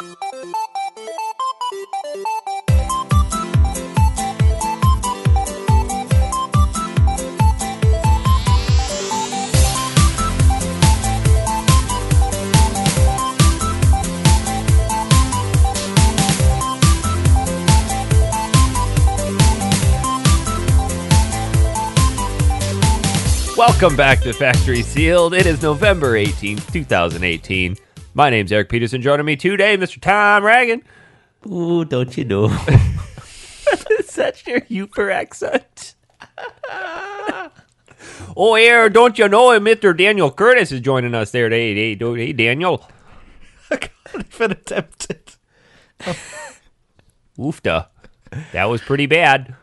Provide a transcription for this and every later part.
Welcome back to Factory Sealed. It is November 18th, 2018. My name's Eric Peterson. Joining me today, Mr. Tom Ragan. Ooh, don't you know? Is that your Uper accent? Oh, yeah, don't you know Mr. Daniel Curtis is joining us there today. Hey, Daniel. I can't even attempt it. Oofta. That was pretty bad.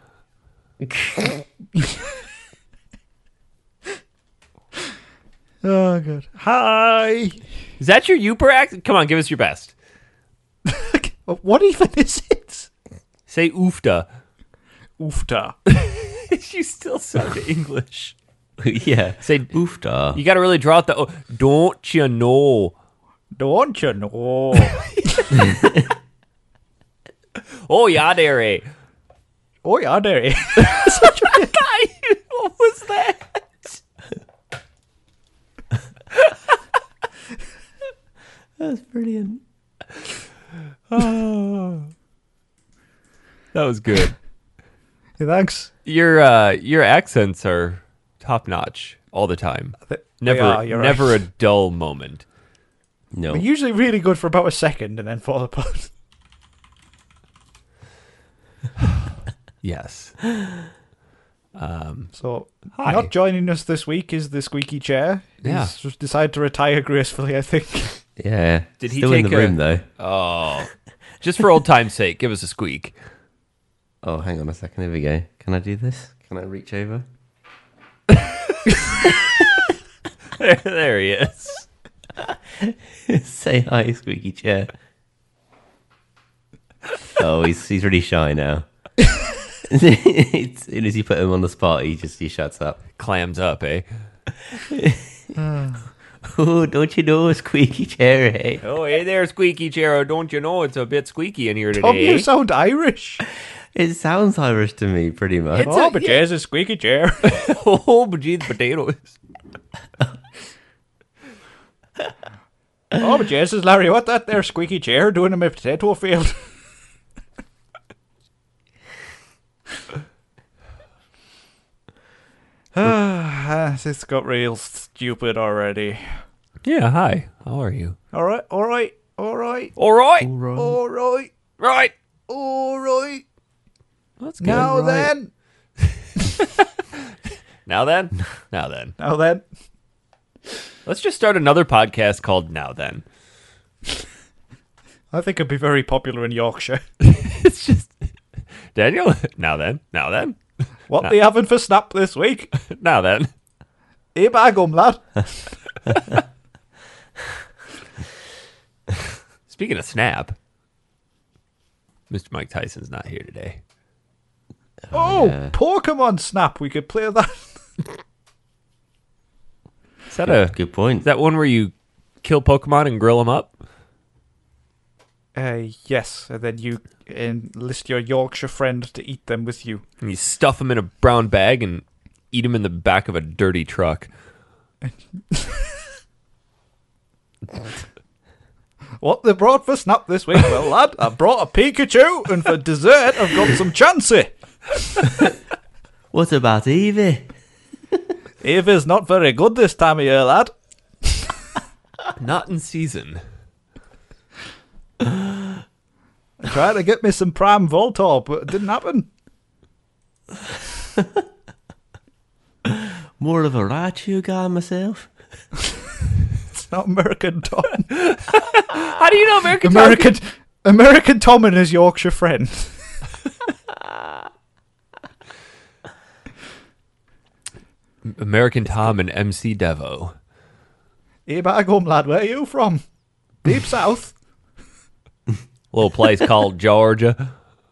Oh, good. Hi. Is that your Uper accent? Come on, give us your best. What even is it? Say oofta. Oofta. You still sound English. Yeah. Say oofta. You got to really draw out the. Oh, don't you know? Don't you know? Oh, yeah, there, eh? Oh, yeah, there. What was that? That's brilliant. Oh, that was good. Hey, thanks. Your accents are top notch all the time. Never right. a dull moment. No. They're usually really good for about a second and then fall apart. Yes. So, Hi. not joining us this week is the squeaky chair. Yeah. He's just decided to retire gracefully, I think. Yeah. Did he Still in take the room though? Oh, just for old time's sake, give us a squeak. Oh, hang on a second. Here we go. Can I do this? Can I reach over? There he is. Say hi, squeaky chair. Oh, he's really shy now. As soon as you put him on the spot, he shuts up. Clams up, eh? Oh, don't you know, squeaky chair, eh? Oh, hey there, squeaky chair. Don't you know it's a bit squeaky in here today? Tom, you eh? sound Irish. It sounds Irish to me, pretty much. But chair's a squeaky chair. Oh, but geez, potatoes. Oh, but yes, is Larry, what that there squeaky chair doing in my potato field? This got real stupid already. Yeah, hi. How are you? All right. All right. Alright. Right. That's good. Now right. then. Now then. Let's just start another podcast called Now Then. I think it'd be very popular in Yorkshire. It's just Daniel. Now then. What they having for snap this week? Now then. Hey, bag 'em, lad. Speaking of Snap, Mr. Mike Tyson's not here today. Oh, yeah. Pokemon Snap. We could play that. Is that Good point. Is that one where you kill Pokemon and grill them up? Yes, and then you enlist your Yorkshire friend to eat them with you. And you stuff them in a brown bag and eat them in the back of a dirty truck. What they brought for Snap this week? Well, lad, I brought a Pikachu, and for dessert, I've got some Chansey. What about Evie? Eevee's not very good this time of year, lad. Not in season. I tried to get me some Prime Voltorb, but it didn't happen. More of a Raichu guy myself. It's not American Tom. How do you know American American Tom and his Yorkshire friend. American Tom and MC Devo. Hey, back home, lad. Where are you from? Deep south. Little place called Georgia.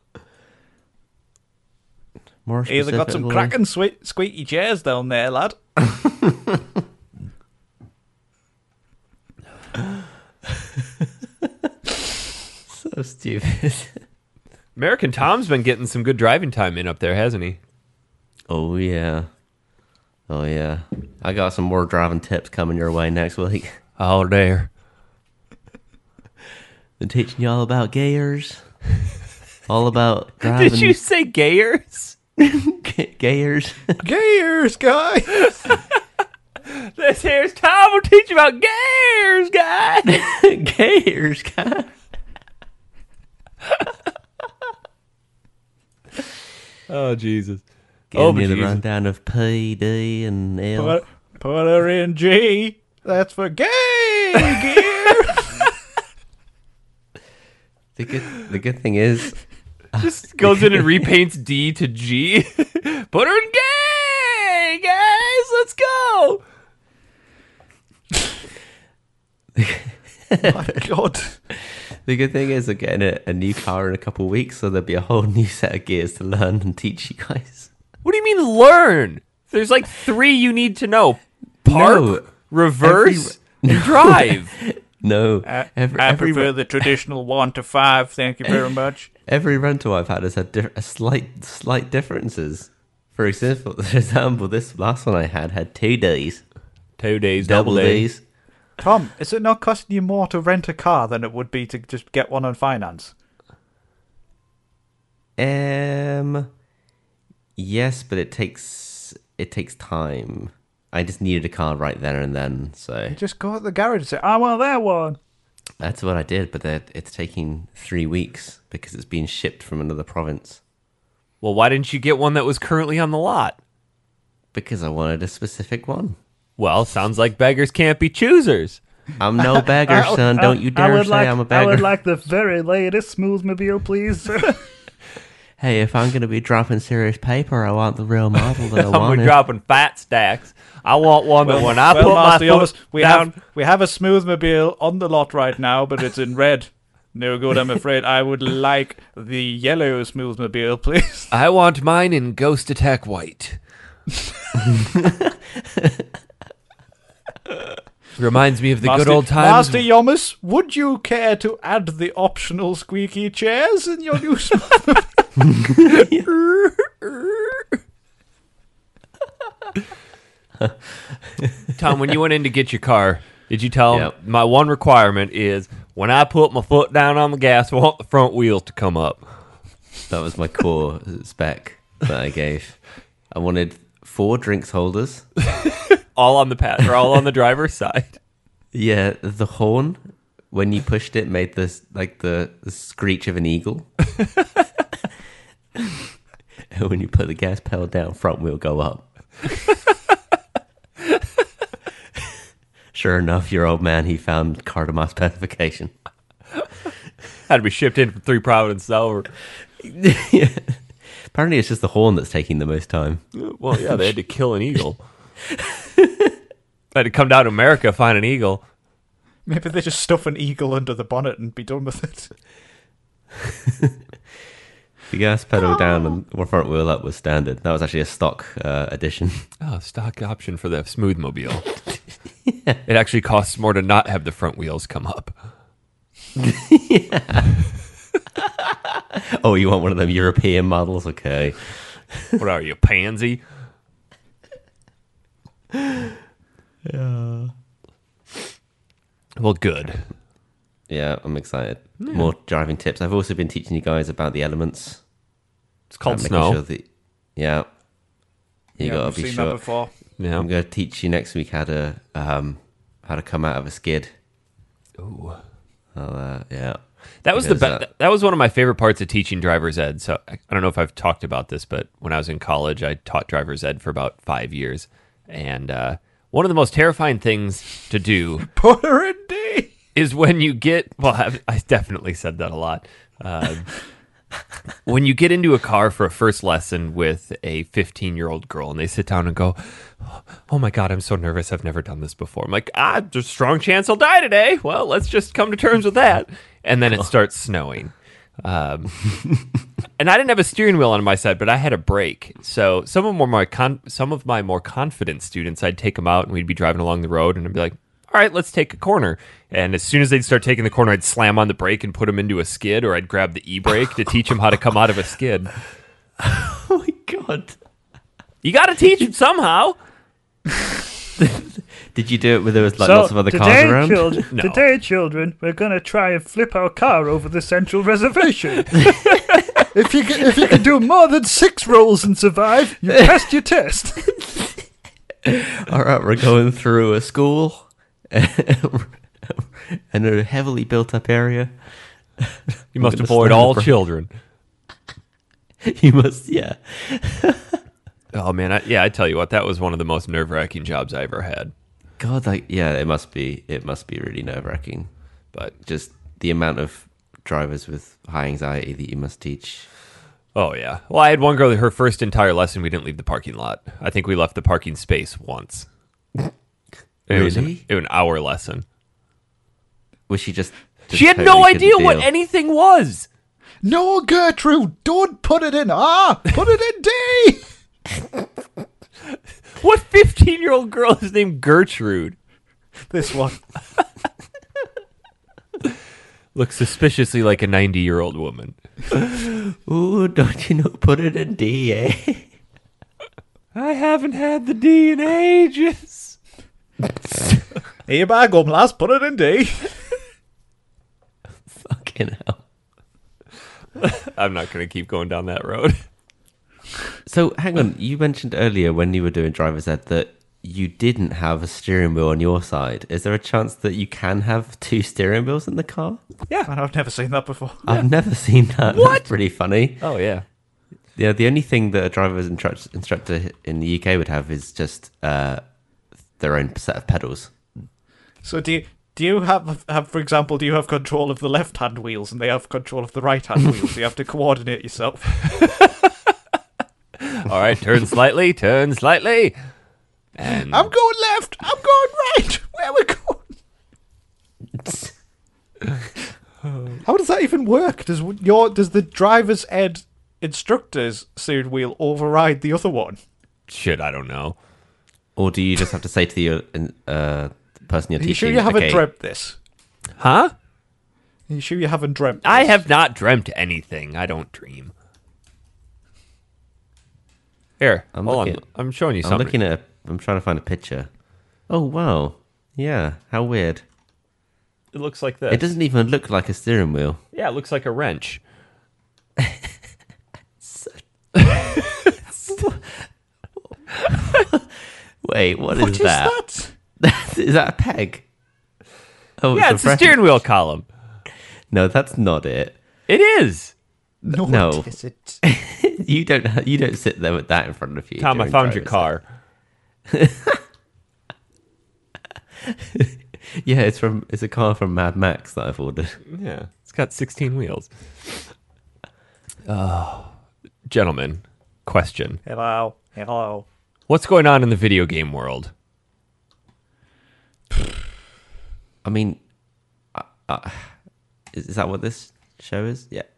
More Hey, they got some specifically. cracking squeaky chairs down there, lad. So stupid. American Tom's been getting some good driving time in up there, hasn't he? Oh, yeah. Oh, yeah. I got some more driving tips coming your way next week. Oh, there. Been teaching you all about gears. All about driving. Did you say gayers? Gears. Gears, guys. This here's Tom. We'll teach you about gayers, guy. Gears, guy. Oh, Jesus. Giving you the rundown of P, D, and L. Put her in G. That's for gay gear. The good thing is, Just goes in and repaints D to G. Put her in gay, guys. Let's go. My God. the good thing is, I'm getting a new car in a couple of weeks, so there'll be a whole new set of gears to learn and teach you guys. What do you mean learn? There's like 3 you need to know. Park, No. reverse, and drive. No, I every prefer the traditional 1 to 5. Thank you very much. every rental I've had has had slight differences. For example, this last one I had 2 days, 2 days, double days. Tom, is it not costing you more to rent a car than it would be to just get one on finance? Yes, but it takes time. I just needed a car right there and then, so You just go at the garage and say, I want that one. that's what I did. But it's taking 3 weeks because it's being shipped from another province. Well, why didn't you get one that was currently on the lot? Because I wanted a specific one. Well, sounds like beggars can't be choosers. I'm no beggar, son. Don't you dare say I'm a beggar. I would like the very latest Smoothmobile, please. Hey, if I'm going to be dropping serious paper, I want the real model that I I'm wanted. dropping fat stacks. I want one that when I put my Master foot we down... have a Smoothmobile on the lot right now, but it's in red. No good, I'm afraid. I would like the yellow Smoothmobile, please. I want mine in Ghost Attack White. Reminds me of the good old times. Master Yomus, would you care to add the optional squeaky chairs in your new Smoothmobile? Tom, when you went in to get your car, did you tell him Yep. my one requirement is when I put my foot down on the gas, I want the front wheels to come up? That was my core spec that I gave. I wanted 4 drinks holders. All on the path, or all on the driver's side. Yeah, the horn, when you pushed it, made this like the screech of an eagle. And when you put the gas pedal down, front wheel go up. Sure enough, your old man, he found Cardamom specification. Had to be shipped in from 3 Providence over. Yeah. Apparently it's just the horn that's taking the most time. Well, yeah, they had to kill an eagle. They had to come down to America, find an eagle. Maybe they just stuff an eagle under the bonnet and be done with it. The gas pedal down and the front wheel up was standard. That was actually a stock addition. Oh, stock option for the Smoothmobile. It actually costs more to not have the front wheels come up. Oh, you want one of them European models? Okay. What are you, a pansy? Yeah. Well, good. Yeah, I'm excited. More driving tips. I've also been teaching you guys about the elements. It's called Making snow. sure that- yeah. You gotta we've be seen sure. that before. Yeah. I'm gonna teach you next week how to come out of a skid. Ooh. Yeah. That was Because, that was one of my favorite parts of teaching driver's ed. So I don't know if I've talked about this, but when I was in college, I taught driver's ed for about 5 years, and one of the most terrifying things to do Put her in D. is when you get. Well, I definitely said that a lot. When you get into a car for a first lesson with a 15-year-old girl, and they sit down and go, "Oh my God, I'm so nervous. I've never done this before." I'm like, there's a strong chance I'll die today. Well, let's just come to terms with that. And then it starts snowing. And I didn't have a steering wheel on my side, but I had a brake. So some of my more confident students, I'd take them out and we'd be driving along the road and I'd be like, all right, let's take a corner. And as soon as they'd start taking the corner, I'd slam on the brake and put them into a skid, or I'd grab the e-brake to teach them how to come out of a skid. Oh my god! You got to teach them somehow. Did you do it where there was lots of other cars around? No. Today, children, we're going to try and flip our car over the central reservation. If you can do more than 6 rolls and survive, you passed your test. All right, we're going through a school and a heavily built-up area. You must gonna avoid slam all the brake. children. You must, yeah. Oh, man. I tell you what, that was one of the most nerve-wracking jobs I ever had. God, it must be really nerve-wracking. But Just the amount of drivers with high anxiety that you must teach. oh, yeah. Well, I had one girl, her first entire lesson, we didn't leave the parking lot. I think we left the parking space once. It was Really? an hour lesson. Was she just She had totally no couldn't idea what deal? anything was. No, Gertrude, don't put it in R. Put it in D. What 15-year-old girl is named Gertrude? This one. Looks suspiciously like a 90-year-old woman. Ooh, don't you know? Put it in D, eh? I haven't had the D in ages. Here by gum, lass, put it in D. Fucking hell. I'm not going to keep going down that road. So, hang on. You mentioned earlier when you were doing driver's ed that you didn't have a steering wheel on your side. Is there a chance that you can have 2 steering wheels in the car? Yeah. Man, I've never seen that before. I've never seen that. What? That's pretty funny. Oh, yeah. Yeah, the only thing that a driver's instructor in the UK would have is just their own set of pedals. So do you have, for example, do you have control of the left-hand wheels and they have control of the right-hand wheels? You have to coordinate yourself. All right, turn slightly, turn slightly. And I'm going left. I'm going right. Where we going? How does that even work? Does the driver's ed instructor's steering wheel override the other one? shit, I don't know. Or do you just have to say to the person you're Are teaching, you sure you haven't okay, dreamt this? Huh? Are you sure you haven't dreamt this? I have not dreamt anything. I don't dream. Here, I'm hold looking- on. I'm showing you I'm something. looking at. I'm trying to find a picture. Oh wow, yeah. How weird. It looks like this. It doesn't even look like a steering wheel. Yeah, it looks like a wrench. Wait, what What is is that? that? Is that a peg? Oh, Yeah, it's a wrench. steering wheel column. No, that's not it. It is. No. It isn't. You don't sit there with that in front of you. Tom, I during found your driver's car. ed. Yeah, it's a car from Mad Max that I've ordered. Yeah, it's got 16 wheels. Oh, gentlemen, question. Hello. What's going on in the video game world? I mean, is that what this show is? Yeah.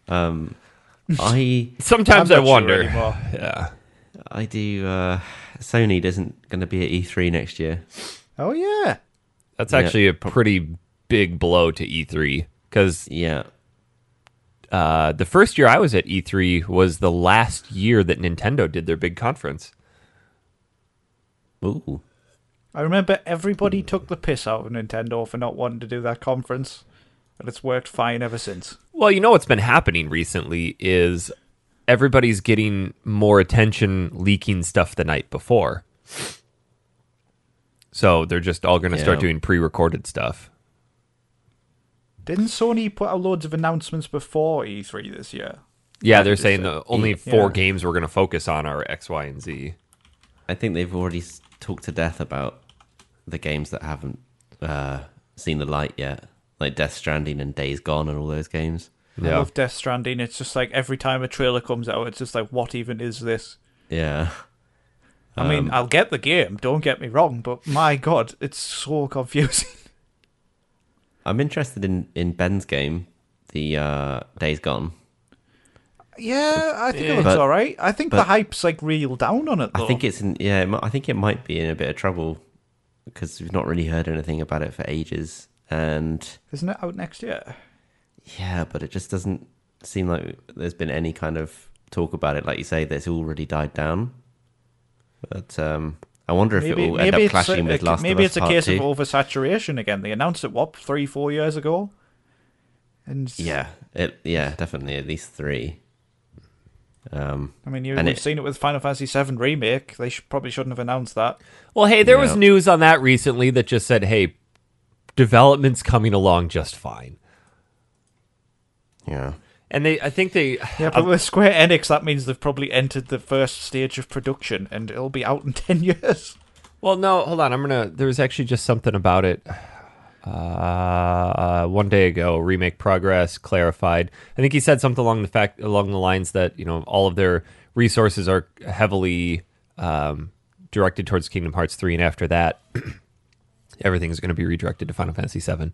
Sometimes I'm I not sure wonder. anymore. Yeah. I do. Sony isn't going to be at E3 next year. Oh yeah. That's Yeah. actually a pretty big blow to E3 because Yeah. the first year I was at E3 was the last year that Nintendo did their big conference. Ooh. I remember everybody took the piss out of Nintendo for not wanting to do that conference, and it's worked fine ever since. Well, you know what's been happening recently is everybody's getting more attention leaking stuff the night before. So they're just all going to start Yeah. doing pre-recorded stuff. Didn't Sony put out loads of announcements before E3 this year? Yeah, they're Just saying say- the only Yeah. 4 games we're going to focus on are X, Y, and Z. I think they've already talked to death about the games that haven't seen the light yet, like Death Stranding and Days Gone and all those games. I Yeah. love Death Stranding. It's just like every time a trailer comes out, it's just like, what even is this? Yeah. I mean, I'll get the game, don't get me wrong, but my god, it's so confusing. I'm interested in Ben's game, the Days Gone. Yeah, I think it But- looks alright. I think the but- hype's like real down on it though. I think it's in. Yeah, I think it might be in a bit of trouble because we've not really heard anything about it for ages. And Isn't it out next year? yeah, but it just doesn't seem like there's been any kind of talk about it. Like you say, that's already died down. But I wonder if it will end up clashing with Last of Us Maybe it's a Part case 2. of oversaturation again. They announced it, 3-4 years ago? And Yeah, definitely at least 3. I mean, and we've seen it with Final Fantasy VII Remake. They probably shouldn't have announced that. Well, hey, there was Yeah. news on that recently that just said, hey, development's coming along just fine. Yeah. And I think they... Yeah, but with Square Enix, that means they've probably entered the first stage of production, and it'll be out in 10 years. Well, no, hold on. There was actually just something about it. One day ago, remake progress clarified. I think he said something along the lines that all of their resources are heavily directed towards Kingdom Hearts 3, and after that, everything is going to be redirected to Final Fantasy 7.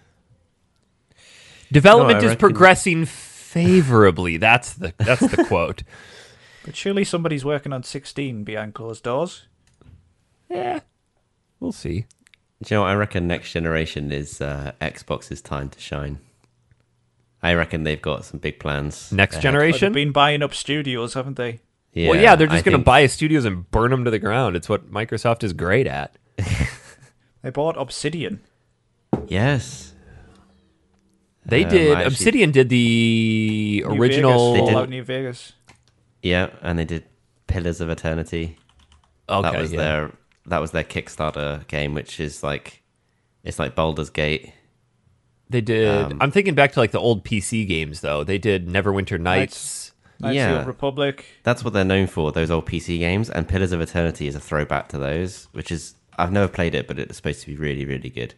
Development is progressing favorably. That's the quote. But surely somebody's working on 16 behind closed doors. Yeah, we'll see. Do you know what I reckon next generation is Xbox's time to shine? I reckon they've got some big plans. Next But generation? they've been buying up studios, haven't they? Yeah, Well, yeah, they're just I going to think- buy studios and burn them to the ground. It's what Microsoft is great at. They bought Obsidian. Yes. They did. I actually- Obsidian did the New original. Vegas, did- Fallout New Vegas. Yeah, and they did Pillars of Eternity. Okay, that was their Kickstarter game, which is it's like Baldur's Gate. They did. I'm thinking back to like the old PC games though. They did Neverwinter Nights. Knights of Yeah. the Old Republic. That's what they're known for, those old PC games, and Pillars of Eternity is a throwback to those, which is, I've never played it, but it's supposed to be really, really good.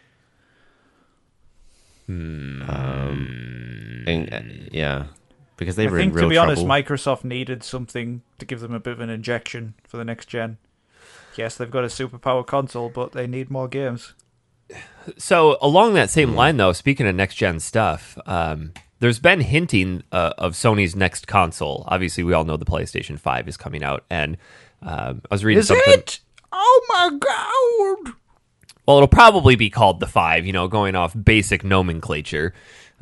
Yeah, because they I were in think, real to be trouble. honest, Microsoft needed something to give them a bit of an injection for the next gen. Yes, they've got a superpower console, but they need more games. So along that same line though, speaking of next gen stuff, there's been hinting of Sony's next console. Obviously, we all know the PlayStation 5 is coming out, and I was reading something. Oh my god! Well, it'll probably be called the 5, going off basic nomenclature.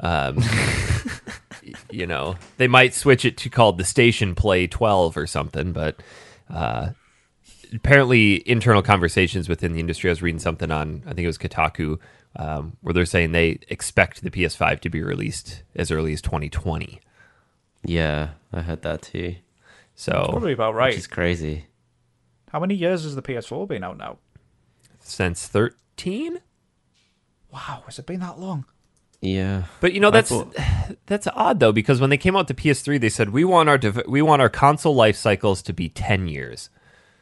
They might switch it to called the Station Play 12 or something, but apparently internal conversations within the industry, I was reading something on, I think it was Kotaku, where they're saying they expect the PS5 to be released as early as 2020. Yeah, I heard that too. So Probably about right. Which is crazy. How many years has the PS4 been out now? since 13? Wow, has it been that long? Yeah. But that's odd though, because when they came out to PS3, they said we want our console life cycles to be 10 years,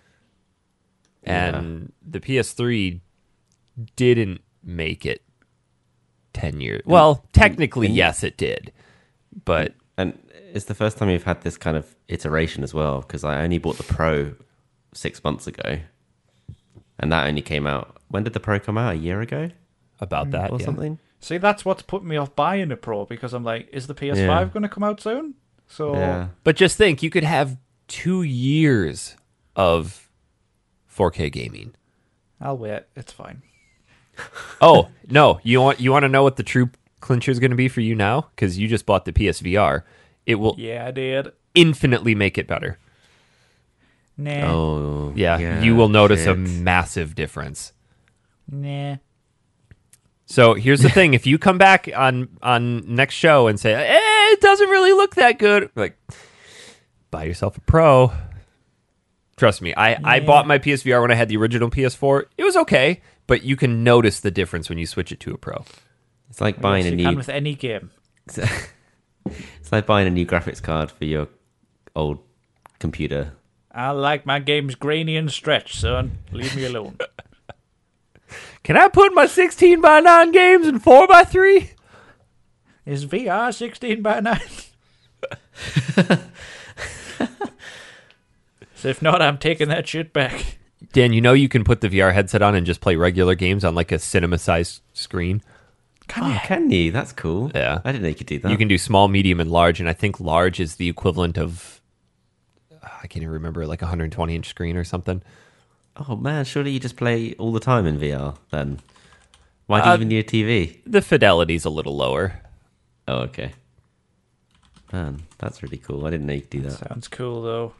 and the PS3 didn't make it 10 years. Well, technically, yes, it did, but And it's the first time we've had this kind of iteration as well, because I only bought the Pro 6 months ago, and that only came out. When did the Pro come out? A year ago about that, or yeah. something? See, that's what's put me off buying a Pro, because I'm like, is the PS5 Yeah. going to come out soon? So Yeah. But just think, you could have 2 years of 4K gaming. I'll wait. It's fine. Oh no, you want to know what the true clincher is going to be for you now? Because you just bought the PSVR. It will Yeah, I did. infinitely make it better. Nah. Oh. Yeah, you will notice a shit. massive difference. Nah. So here's the thing: if you come back on next show and say, it doesn't really look that good," like, buy yourself a Pro. Trust me, I bought my PSVR when I had the original PS4. It was okay, but you can notice the difference when you switch it to a Pro. It's like buying Yes, a you can new. with any game. It's like buying a new graphics card for your old computer. I like my games grainy and stretched, son. Leave me alone. Can I put my 16:9 games in 4:3? Is VR 16:9? So if not, I'm taking that shit back. Dan, you can put the VR headset on and just play regular games on like a cinema-sized screen. Can you? That's cool. Yeah. I didn't know you could do that. You can do small, medium, and large, and I think large is the equivalent of, I can't even remember, like a 120-inch screen or something. Oh man, surely you just play all the time in VR then? Why do you even need a TV? The fidelity's a little lower. Oh, okay. Man, that's really cool. I didn't know you could do that. Sounds cool, though.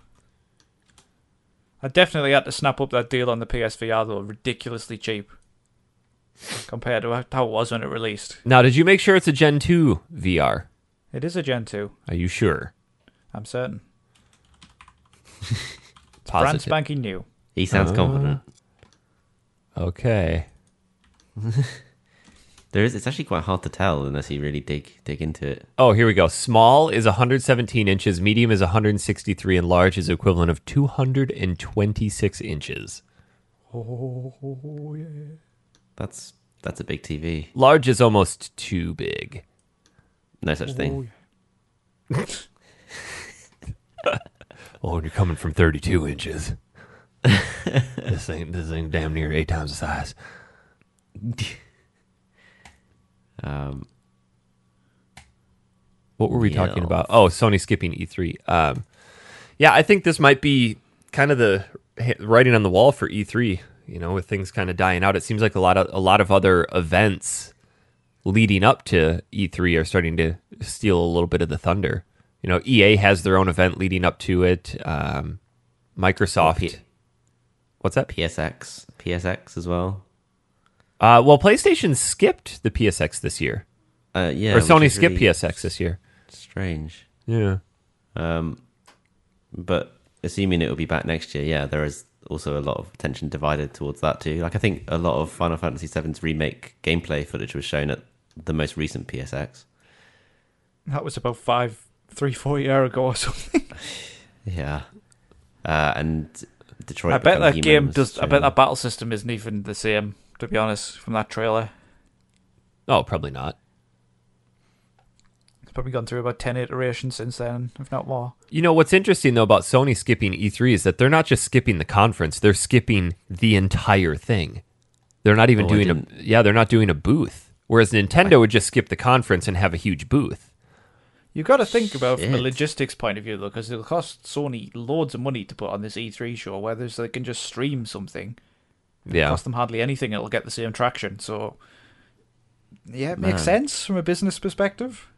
I definitely had to snap up that deal on the PSVR, though. Ridiculously cheap. Compared to how it was when it released. Now, did you make sure it's a Gen 2 VR? It is a Gen 2. Are you sure? I'm certain. It's brand Positive. spanking new. He sounds confident. Okay. It's actually quite hard to tell unless you really dig into it. Oh, here we go. Small is 117 inches, medium is 163, and large is equivalent of 226 inches. Oh, yeah. That's a big TV. Large is almost too big. No such thing. Oh, and you're coming from 32 inches. This thing damn near 8 times the size. What were we talking about? Oh, Sony skipping E3. Yeah, I think this might be kind of the writing on the wall for E3. You know, with things kind of dying out, it seems like a lot of other events leading up to E3 are starting to steal a little bit of the thunder. You know, EA has their own event leading up to it. Microsoft. What's that? PSX as well. Well, PlayStation skipped the PSX this year. Yeah, or Sony which is skipped really PSX this year. Strange. Yeah. But assuming it will be back next year, yeah, there is also a lot of attention divided towards that too. Like I think a lot of Final Fantasy VII's remake gameplay footage was shown at the most recent PSX. That was about 3-4 years ago or something. Yeah. And Detroit. I bet Become that Human game was does. I shown. bet that battle system isn't even the same. To be honest, from that trailer, Oh, probably not. it's probably gone through about 10 iterations since then, if not more. You know, what's interesting, though, about Sony skipping E3 is that they're not just skipping the conference, they're skipping the entire thing. They're not even they're not doing a booth. Whereas Nintendo would just skip the conference and have a huge booth. You've got to think about it from a Shit. logistics point of view, though, because it'll cost Sony loads of money to put on this E3 show, whereas they can just stream something. It'll Yeah. cost them hardly anything, it'll get the same traction. So, yeah, it makes Man. sense from a business perspective.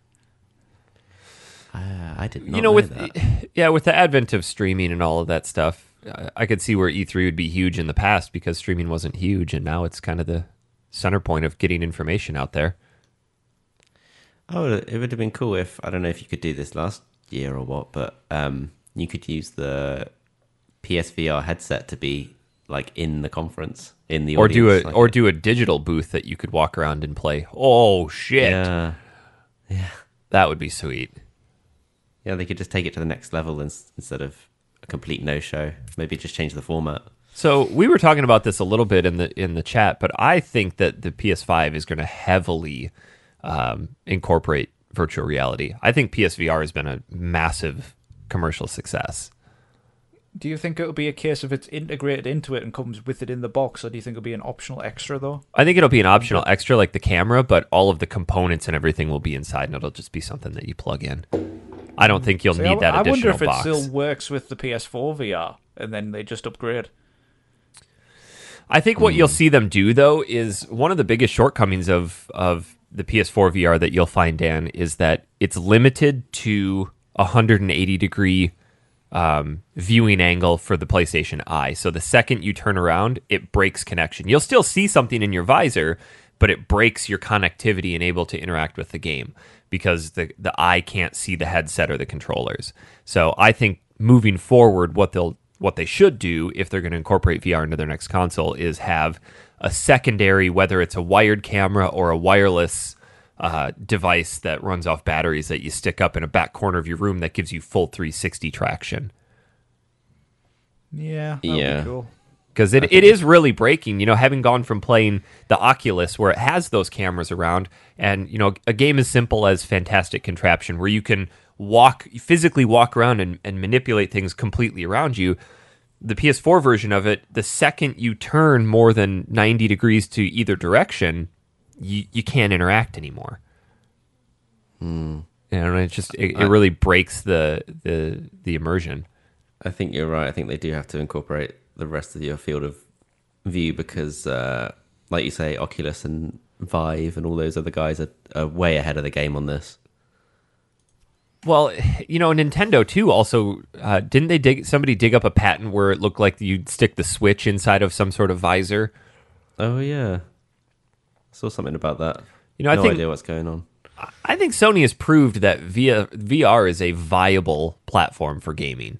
I did not You know, know with that. with the advent of streaming and all of that stuff, I could see where E3 would be huge in the past because streaming wasn't huge, and now it's kind of the center point of getting information out there. Oh, it would have been cool if, I don't know if you could do this last year or what, but you could use the PSVR headset to be like in the conference, in the audience. Do a digital booth that you could walk around and play. Oh shit. Yeah. That would be sweet. Yeah, they could just take it to the next level instead of a complete no-show. Maybe just change the format. So we were talking about this a little bit in the chat, but I think that the PS5 is going to heavily incorporate virtual reality. I think PSVR has been a massive commercial success. Do you think it'll be a case of it's integrated into it and comes with it in the box, or do you think it'll be an optional extra, though? I think it'll be an optional extra like the camera, but all of the components and everything will be inside, and it'll just be something that you plug in. I don't think you'll See, need that I additional wonder if box. it still works with the PS4 VR, and then they just upgrade. I think what you'll see them do, though, is one of the biggest shortcomings of the PS4 VR that you'll find, Dan, is that it's limited to 180-degree viewing angle for the PlayStation Eye. So the second you turn around, it breaks connection. You'll still see something in your visor, but it breaks your connectivity and able to interact with the game because the eye can't see the headset or the controllers. So I think moving forward, what they should do if they're going to incorporate VR into their next console is have a secondary, whether it's a wired camera or a wireless device that runs off batteries that you stick up in a back corner of your room that gives you full 360 traction. Yeah, that'd Yeah. be cool. Because it is really breaking, having gone from playing the Oculus where it has those cameras around and, a game as simple as Fantastic Contraption where you can physically walk around and manipulate things completely around you. The PS4 version of it, the second you turn more than 90 degrees to either direction, you can't interact anymore. And it really breaks the immersion. I think you're right. I think they do have to incorporate the rest of your field of view because, like you say, Oculus and Vive and all those other guys are way ahead of the game on this. Well, Nintendo too. Also, didn't they somebody dig up a patent where it looked like you'd stick the Switch inside of some sort of visor? Oh yeah, I saw something about that. I No think idea what's going on. I think Sony has proved that VR is a viable platform for gaming.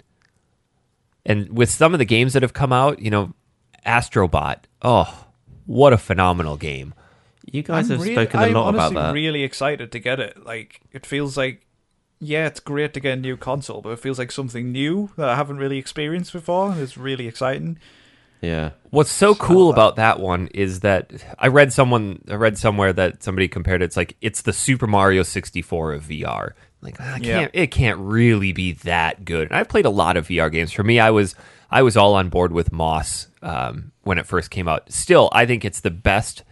And with some of the games that have come out, Astrobot, oh, what a phenomenal game. You guys have spoken a lot about that. I'm honestly really excited to get it. Like, it feels like, yeah, it's great to get a new console, but it feels like something new that I haven't really experienced before, and it's really exciting. Yeah. What's so cool about that one is that I read somewhere that somebody compared it's the Super Mario 64 of VR. Like, it can't really be that good. And I've played a lot of VR games. For me, I was all on board with Moss when it first came out. Still, I think it's the best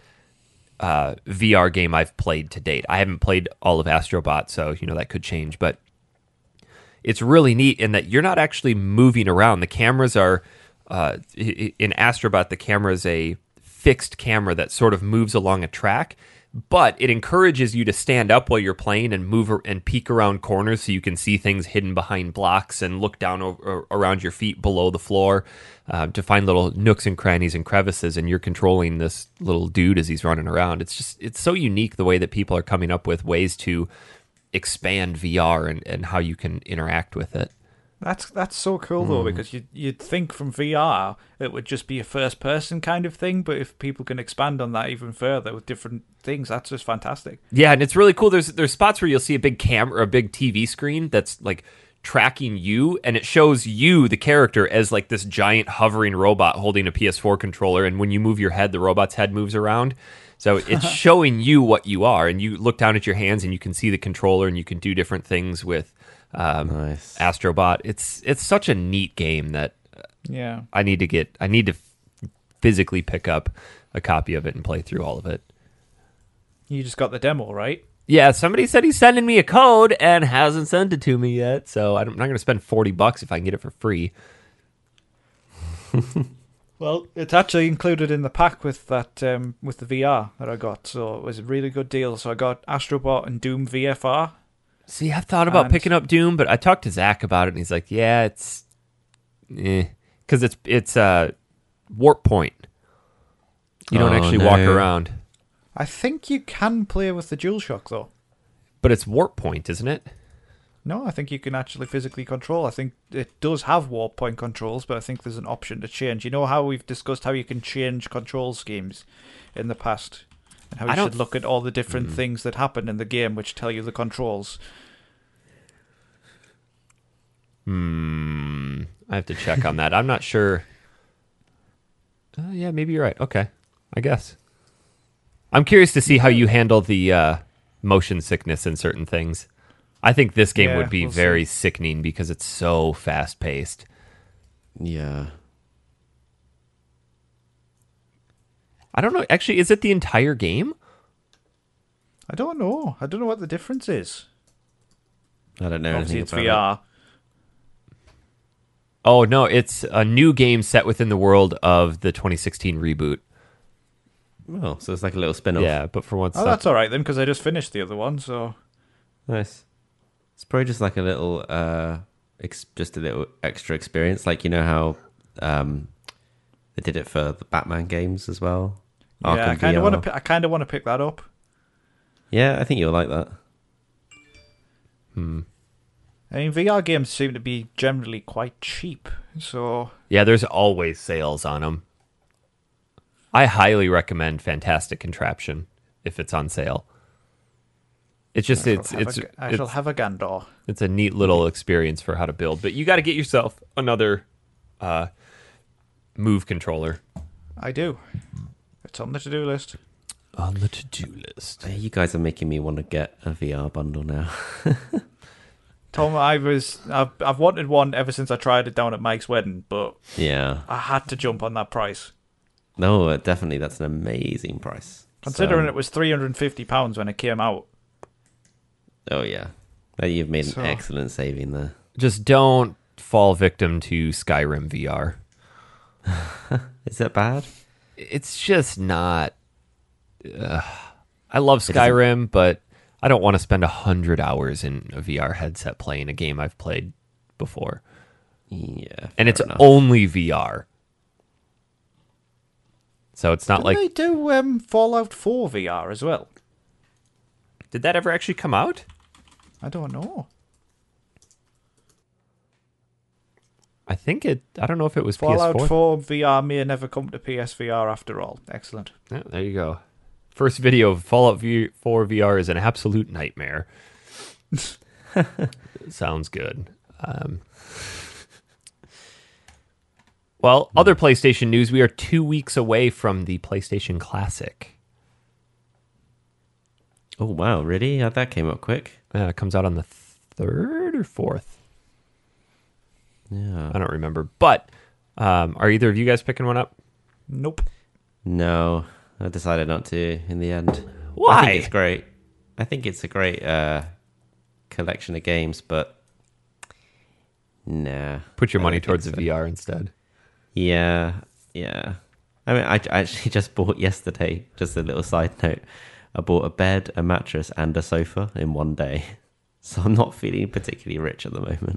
VR game I've played to date. I haven't played all of Astrobot, so that could change, but it's really neat in that you're not actually moving around. The cameras are in Astrobot, the camera is a fixed camera that sort of moves along a track, but it encourages you to stand up while you're playing and move and peek around corners so you can see things hidden behind blocks and look down around your feet below the floor to find little nooks and crannies and crevices, and you're controlling this little dude as he's running around. It's so unique the way that people are coming up with ways to expand VR and how you can interact with it. That's so cool though, because you'd think from VR it would just be a first person kind of thing, but if people can expand on that even further with different things, that's just fantastic. Yeah, and it's really cool. There's spots where you'll see a big camera, a big TV screen that's like tracking you, and it shows you, the character, as like this giant hovering robot holding a PS4 controller, and when you move your head, the robot's head moves around. So it's showing you what you are, and you look down at your hands and you can see the controller, and you can do different things with Nice. Astrobot. It's such a neat game that I need to physically pick up a copy of it and play through all of it. You just got the demo, right? Yeah, somebody said he's sending me a code and hasn't sent it to me yet, so I'm not going to spend $40 if I can get it for free. Well, it's actually included in the pack with that with the VR that I got, so it was a really good deal. So I got Astrobot and Doom VFR. See, I've thought about picking up Doom, but I talked to Zach about it, and he's like, "Yeah, it's, because it's warp point. You don't actually walk around, I think you can play with the DualShock though. but it's warp point, isn't it? No, I think you can actually physically control. I think it does have warp point controls, but I think there's an option to change. You know how we've discussed how you can change control schemes in the past, and how you should look at all the different things that happen in the game which tell you the controls. I have to check on that. I'm not sure. Yeah, maybe you're right. Okay, I guess. I'm curious to see how you handle the motion sickness in certain things. I think this game would be very sickening because it's so fast-paced. Yeah. I don't know. Actually, is it the entire game? I don't know. I don't know what the difference is. I don't know Obviously, anything it's about VR. Oh, no, it's a new game set within the world of the 2016 reboot. it. Oh, so it's like a little spin-off. Yeah, but for once... Oh, that's all right then, because I just finished the other one, so... Nice. It's probably just like a little, just a little extra experience. Like, you know how they did it for the Batman games as well? Yeah, Arkham I kind of VR. want to. I kind of want to pick that up. Yeah, I think you'll like that. I mean, VR games seem to be generally quite cheap, so Yeah, there's always sales on them. I highly recommend Fantastic Contraption if it's on sale. It's just I shall have a Gandor. it's a neat little experience for how to build, but you got to get yourself another Move controller. I do. It's on the to-do list. On the to-do list. You guys are making me want to get a VR bundle now. Tom, I've wanted one ever since I tried it down at Mike's wedding, but Yeah. I had to jump on that price. No, definitely. That's an amazing price. Considering So- it was £350 when it came out. Oh, yeah. You've made an excellent saving there. Just don't fall victim to Skyrim VR. Is that bad? it's just not. I love Skyrim, but I don't want to spend 100 hours in a VR headset playing a game I've played before. Yeah, And it's enough. only VR. So it's not Didn't like... they do Fallout 4 VR as well? Did that ever actually come out? I don't know. I think it... I don't know if it was Fallout PS4. 4 VR may never come to PSVR after all. Excellent. Yeah, there you go. First video of Fallout 4 VR is an absolute nightmare. Sounds good. Well, other PlayStation news. We are 2 weeks away from the PlayStation Classic. Oh, wow, really? That came up quick. It comes out on the 3rd or 4th. Yeah. I don't remember. But are either of you guys picking one up? Nope. No, I decided not to in the end. Why? I think it's great. I think it's a great collection of games, but nah. Put your I money don't towards the think so. VR instead. Yeah. I mean, I actually just bought yesterday, just a little side note, I bought a bed, a mattress, and a sofa in one day. So I'm not feeling particularly rich at the moment.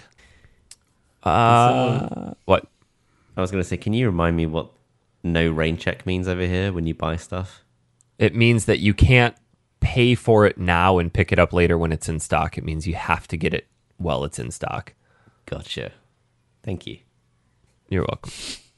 What? I was going to say, can you remind me what no rain check means over here when you buy stuff? It means that you can't pay for it now and pick it up later when it's in stock. It means you have to get it while it's in stock. Gotcha. Thank you. You're welcome.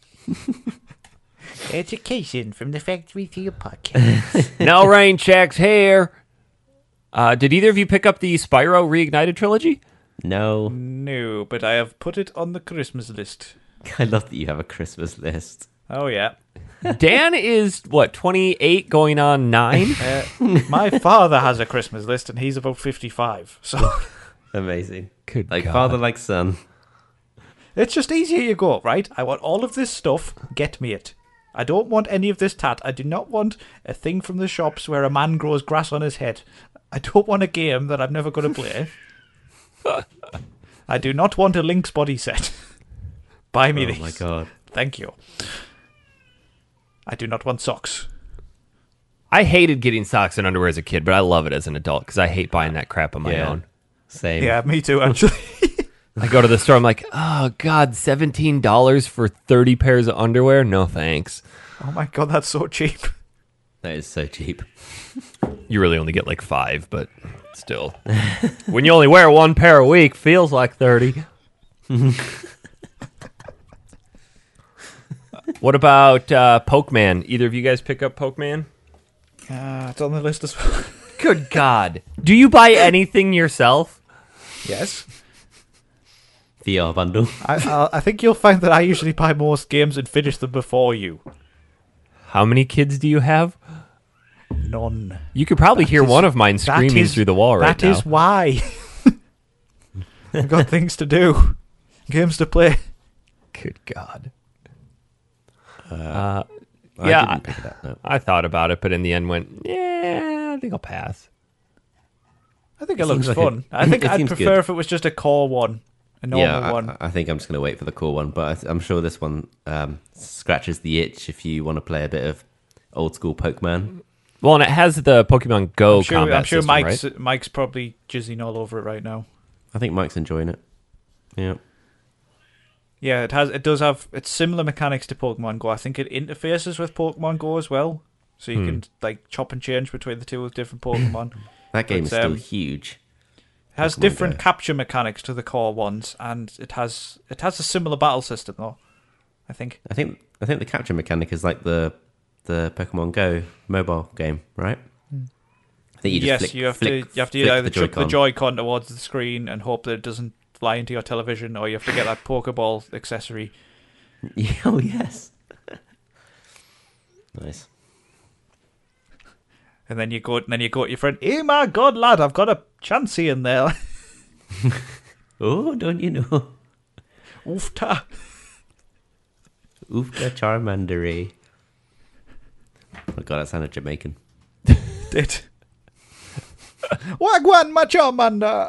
Education from the factory to your pocket. No rain checks here. Did either of you pick up the Spyro Reignited trilogy? No. No, but I have put it on the Christmas list. I love that you have a Christmas list. Oh, yeah. Dan is, 28 going on 9? My father has a Christmas list, and he's about 55. So Amazing. Good Like God. father, like son. it's just easier you go, right? I want all of this stuff. Get me it. I don't want any of this tat. I do not want a thing from the shops where a man grows grass on his head. I don't want a game that I'm never going to play. I do not want a Link's body set. Buy me Oh these. my god. Thank you. I do not want socks. I hated getting socks and underwear as a kid, but I love it as an adult because I hate buying that crap on my Yeah. own. Same. Yeah, me too, actually. I go to the store, I'm like, oh, God, $17 for 30 pairs of underwear? No, thanks. Oh my god, that's so cheap. That is so cheap. You really only get like 5, but still. When you only wear one pair a week, feels like 30. What about Pokemon? Either of you guys pick up Pokemon? It's on the list as well. Good God. Do you buy anything yourself? Yes. VR bundle. I think you'll find that I usually buy most games and finish them before you. How many kids do you have? None. You could probably hear one of mine screaming through the wall right That now. is why. I've got things to do. Games to play. Good God. I yeah, didn't pick it up. No. I thought about it, but in the end went, yeah, I think I'll pass. I think it It looks seems like fun. I think it I'd seems prefer good. if it was just a core one. A normal one. I think I'm just going to wait for the cool one, but I'm sure this one scratches the itch if you want to play a bit of old school Pokemon. Well, and it has the Pokemon Go I'm combat sure system, right? Mike's probably jizzing all over it right now. I think Mike's enjoying it. Yeah. Yeah, it does have it's similar mechanics to Pokemon Go. I think it interfaces with Pokemon Go as well. So you can like chop and change between the two with different Pokemon. That game is But, still huge. It has Pokemon different Go. capture mechanics to the core ones, and it has a similar battle system though. I think. I think the capture mechanic is like the Pokemon Go mobile game, right? I think you just Yes, you have flick to the either chuck the Joy-Con. Joy-Con towards the screen and hope that it doesn't fly into your television, or you have to get that Pokeball accessory. Yeah, oh yes. Nice. And then you go to your friend. Hey, my God, lad, I've got a Chansey in there. Oh, don't you know? Oofta. Oofta Charmandery. Oh god, that sounded Jamaican. Did. Wagwan, my Charmander.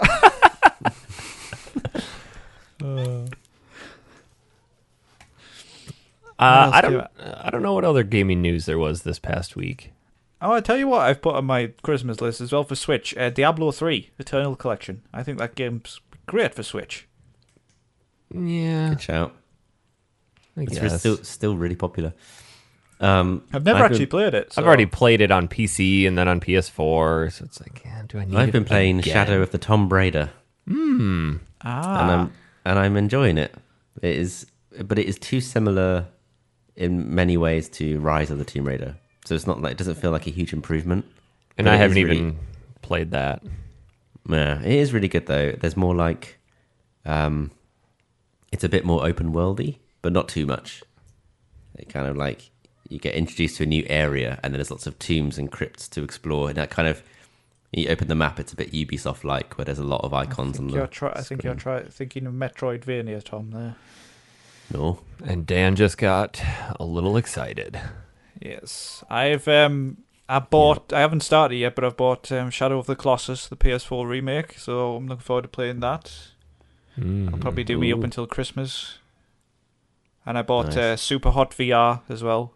I don't know what other gaming news there was this past week. Oh, I tell you what, I've put on my Christmas list as well for Switch. Diablo 3 Eternal Collection. I think that game's great for Switch. Yeah, Good shout. it's Still really popular. I've never actually played it. I've already played it on PC and then on PS4, so it's like, yeah, do I need it? I've been playing again? Shadow of the Tomb Raider. And I'm enjoying it. It is too similar in many ways to Rise of the Tomb Raider. So it's not like, it doesn't feel like a huge improvement. And I haven't even played that. Yeah, it is really good though. There's more like, it's a bit more open worldy, but not too much. It kind of like you get introduced to a new area, and then there's lots of tombs and crypts to explore. And that kind of, you open the map, it's a bit Ubisoft-like, where there's a lot of icons on the I think you're thinking of Metroidvania, Tom. There. No. And Dan just got a little excited. Yes, I haven't started yet, but I've bought Shadow of the Colossus, the PS4 remake. So I'm looking forward to playing that. I'll probably do me up until Christmas. And I bought Super Hot VR as well.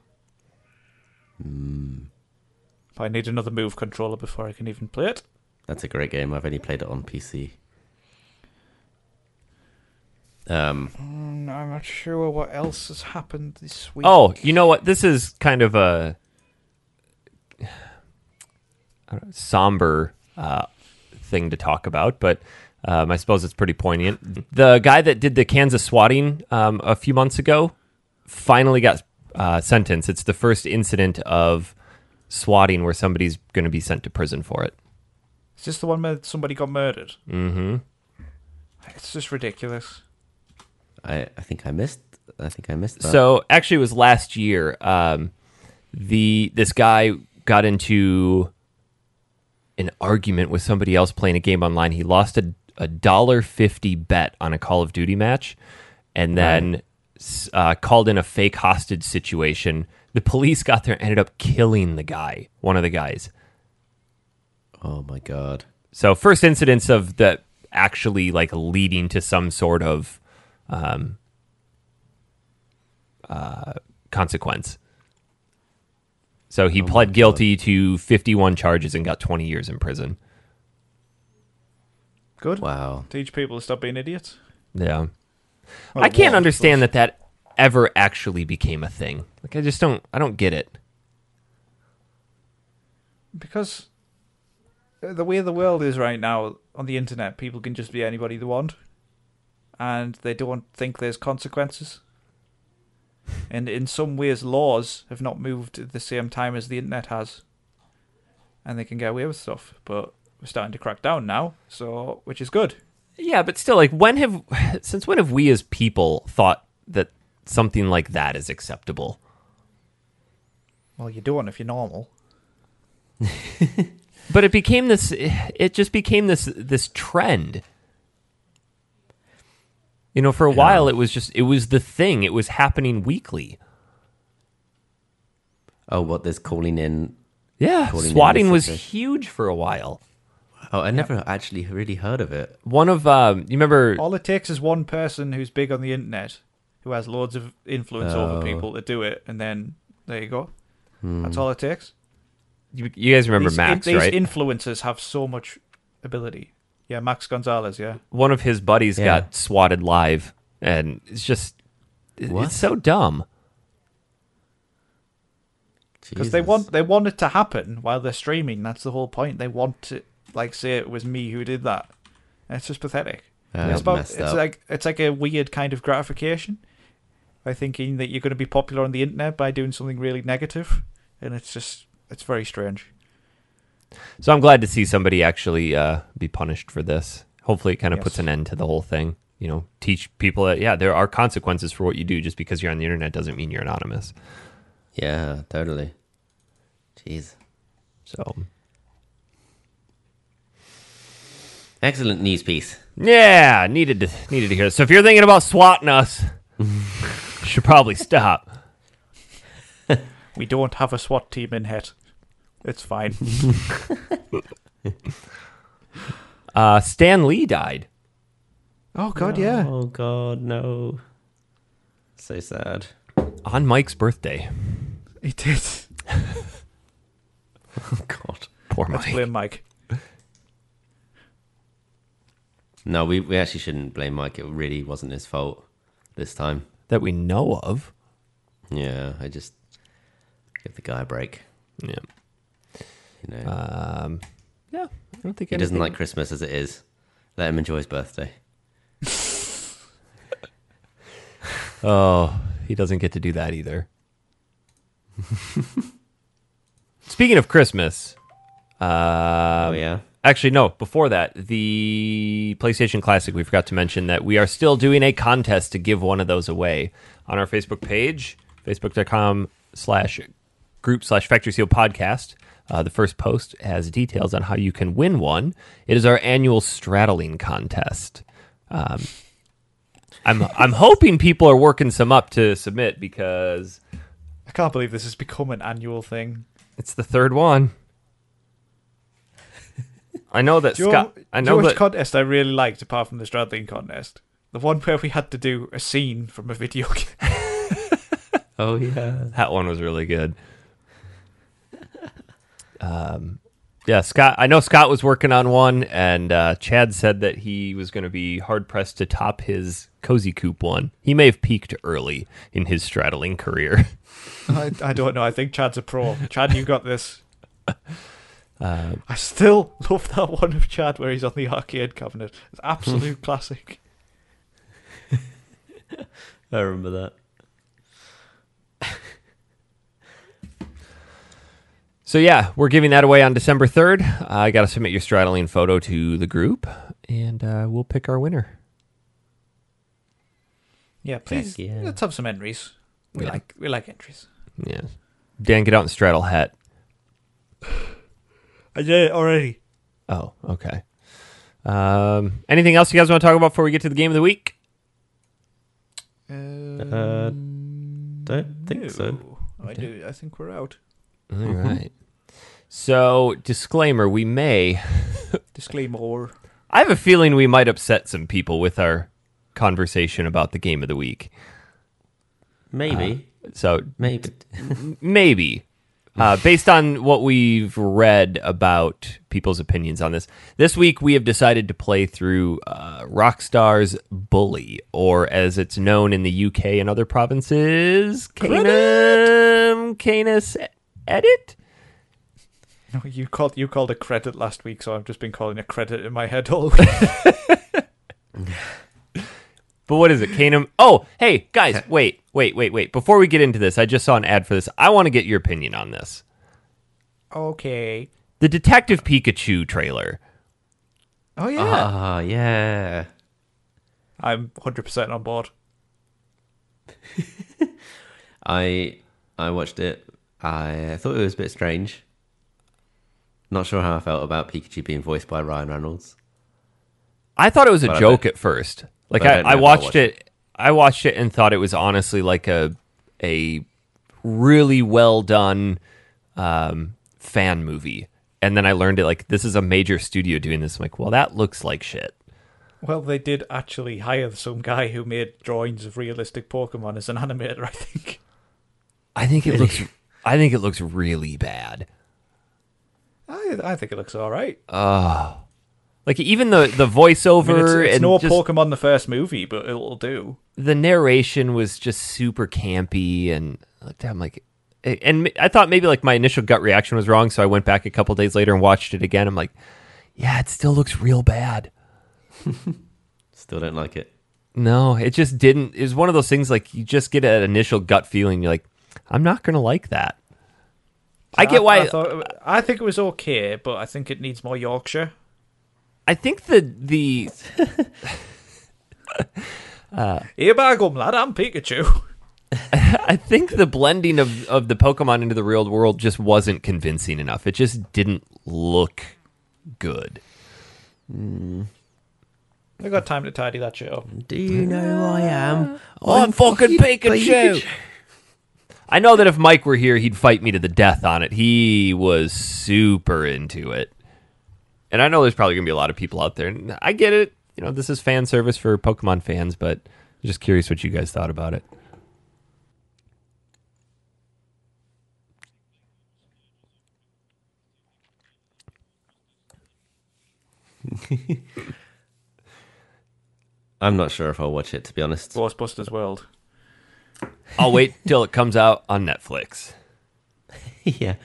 But I need another Move controller before I can even play it. That's a great game. I've only played it on PC. I'm not sure what else has happened this week. Oh, you know what? This is kind of a somber thing to talk about, but I suppose it's pretty poignant. The guy that did the Kansas swatting a few months ago finally got sentenced. It's the first incident of swatting where somebody's going to be sent to prison for it. Is this the one where somebody got murdered? Mm-hmm. It's just ridiculous. I think I missed that. So actually, it was last year. This guy got into an argument with somebody else playing a game online. He lost a $1.50 bet on a Call of Duty match, and then called in a fake hostage situation. The police got there and ended up killing the guy, one of the guys. Oh my god! So first incidents of that actually like leading to some sort of consequence. So he pled guilty to 51 charges and got 20 years in prison. Good. Wow. Teach people to stop being idiots. Yeah. Well, I can't understand that ever actually became a thing. Like, I don't get it. Because the way the world is right now on the internet, people can just be anybody they want. And they don't think there's consequences. And in some ways, laws have not moved at the same time as the internet has. And they can get away with stuff. But we're starting to crack down now, so which is good. Yeah, but still, like, since when have we as people thought that something like that is acceptable? Well, you don't if you're normal. But it became this. It just became this trend. You know, for a while, it was the thing. It was happening weekly. Oh, what? There's calling in. Yeah, swatting was huge for a while. Oh, I never actually really heard of it. One of you remember? All it takes is one person who's big on the internet, who has loads of influence over people to do it, and then there you go. That's all it takes. You guys remember Max, right? These influencers have so much ability. Yeah, Max Gonzalez, yeah. One of his buddies got swatted live, and it's just... It's so dumb. Because they want it to happen while they're streaming. That's the whole point. They want to, like, say it was me who did that. And it's just pathetic. It's like a weird kind of gratification by thinking that you're going to be popular on the internet by doing something really negative. And it's very strange. So I'm glad to see somebody actually be punished for this. Hopefully it kind of puts an end to the whole thing. You know, teach people that, there are consequences for what you do. Just because you're on the internet doesn't mean you're anonymous. Yeah, totally. Jeez. So. Excellent news piece. Yeah, needed to hear this. So if you're thinking about swatting us, you should probably stop. We don't have a SWAT team in Het. It's fine. Stan Lee died. Oh, God, yeah. Oh, God, no. So sad. On Mike's birthday. He did. Oh, God. Poor Let's Mike. blame Mike. No, we actually shouldn't blame Mike. It really wasn't his fault this time. That we know of. Yeah, I just give the guy a break. Yeah. You know, Yeah, I don't think he doesn't anything- like Christmas as it is. Let him enjoy his birthday. Oh, he doesn't get to do that either. Speaking of Christmas, Oh yeah. actually, no, before that, the PlayStation Classic, we forgot to mention that we are still doing a contest to give one of those away on our Facebook page, facebook.com/group/Factory Seal Podcast. The first post has details on how you can win one. It is our annual straddling contest. I'm hoping people are working some up to submit because I can't believe this has become an annual thing. it's the third one. I know that Do you Scott. I know which that. contest I really liked apart from the straddling contest? The one where we had to do a scene from a video game. Oh yeah. That one was really good. Yeah, Scott. I know Scott was working on one, and Chad said that he was going to be hard pressed to top his Cozy Coop one. He may have peaked early in his straddling career. I don't know. I think Chad's a pro. Chad, you got this. I still love that one of Chad where he's on the arcade cabinet. It's absolute classic. I remember that. So yeah, we're giving that away on December 3rd. I got to submit your straddling photo to the group, and we'll pick our winner. Yeah, please. yeah. Let's have some entries. We Yeah. like entries. Yeah, Dan, get out and straddle hat. I did it already. Oh, okay. Anything else you guys want to talk about before we get to the game of the week? Don't think so. I do. I think we're out. All right. So, disclaimer, we may... Disclaimer. I have a feeling we might upset some people with our conversation about the game of the week. Maybe. So, Maybe. maybe. Based on what we've read about people's opinions on this. This week, we have decided to play through Rockstar's Bully, or as it's known in the UK and other provinces, Canis Edit? No, you called it credit last week, so I've just been calling it credit in my head all week. But what is it? Canum? Oh, hey, guys, wait. Before we get into this, I just saw an ad for this. I want to get your opinion on this. Okay. The Detective Pikachu trailer. Oh, yeah. Ah, yeah. I'm 100% on board. I watched it. I thought it was a bit strange. Not sure how I felt about Pikachu being voiced by Ryan Reynolds. I thought it was a But I joke bet- at first. Like but I don't know I if I watched watched it. I watched it and thought it was honestly like a really well done fan movie. And then I learned it like this is a major studio doing this. I'm like, well, that looks like shit. Well, they did actually hire some guy who made drawings of realistic Pokemon as an animator, I think. I think it looks. I think it looks really bad. I think it looks all right. Like even the voiceover it's and no just Pokemon the first movie, but it'll do. the narration was just super campy, and I looked at it, I'm like, and I thought maybe like my initial gut reaction was wrong, so I went back a couple days later and watched it again. I'm like, yeah, it still looks real bad. Still don't like it. No, it just didn't. It was one of those things like you just get an initial gut feeling. You're like, I'm not gonna like that. I get why. I think it was okay, but I think it needs more Yorkshire. I think the Here by gum, lad, I'm Pikachu. I think the blending of the Pokemon into the real world just wasn't convincing enough. It just didn't look good. I got time to tidy that shit up. Do you know who I am? I'm fucking Pikachu. I know that if Mike were here, he'd fight me to the death on it. He was super into it. And I know there's probably going to be a lot of people out there. And I get it. You know, this is fan service for Pokemon fans, but I'm just curious what you guys thought about it. I'm not sure if I'll watch it, to be honest. Ghostbusters World. I'll wait till it comes out on Netflix. Yeah.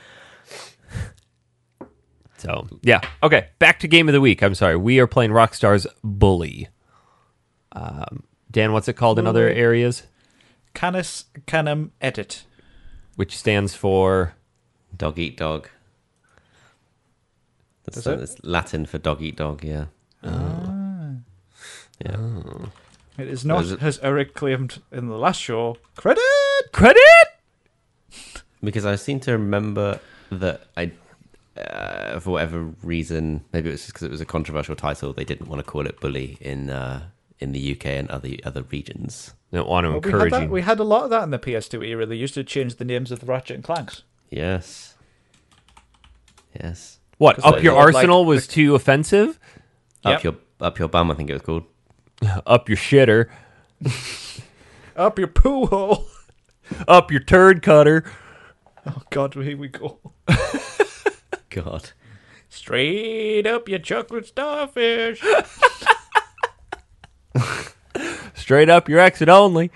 So, yeah. Okay, back to Game of the Week. I'm sorry. We are playing Rockstar's Bully. Dan, what's it called in other areas? Canis Canem Edit. Which stands for... Dog eat dog. That's Latin for dog eat dog, yeah. Yeah. It is not, as Eric claimed in the last show, credit! Because I seem to remember that for whatever reason, maybe it was just because it was a controversial title, they didn't want to call it Bully in the UK and other regions. They don't want to encourage you. We had a lot of that in the PS2 era. They used to change the names of the Ratchet and Clanks. Yes. What, Up Your Arsenal was too offensive? Yep. Up your bum, I think it was called. Up your shitter. Up your poo hole. Up your turd cutter. Oh, God, here we go. God. Straight up your chocolate starfish. Straight up your exit only.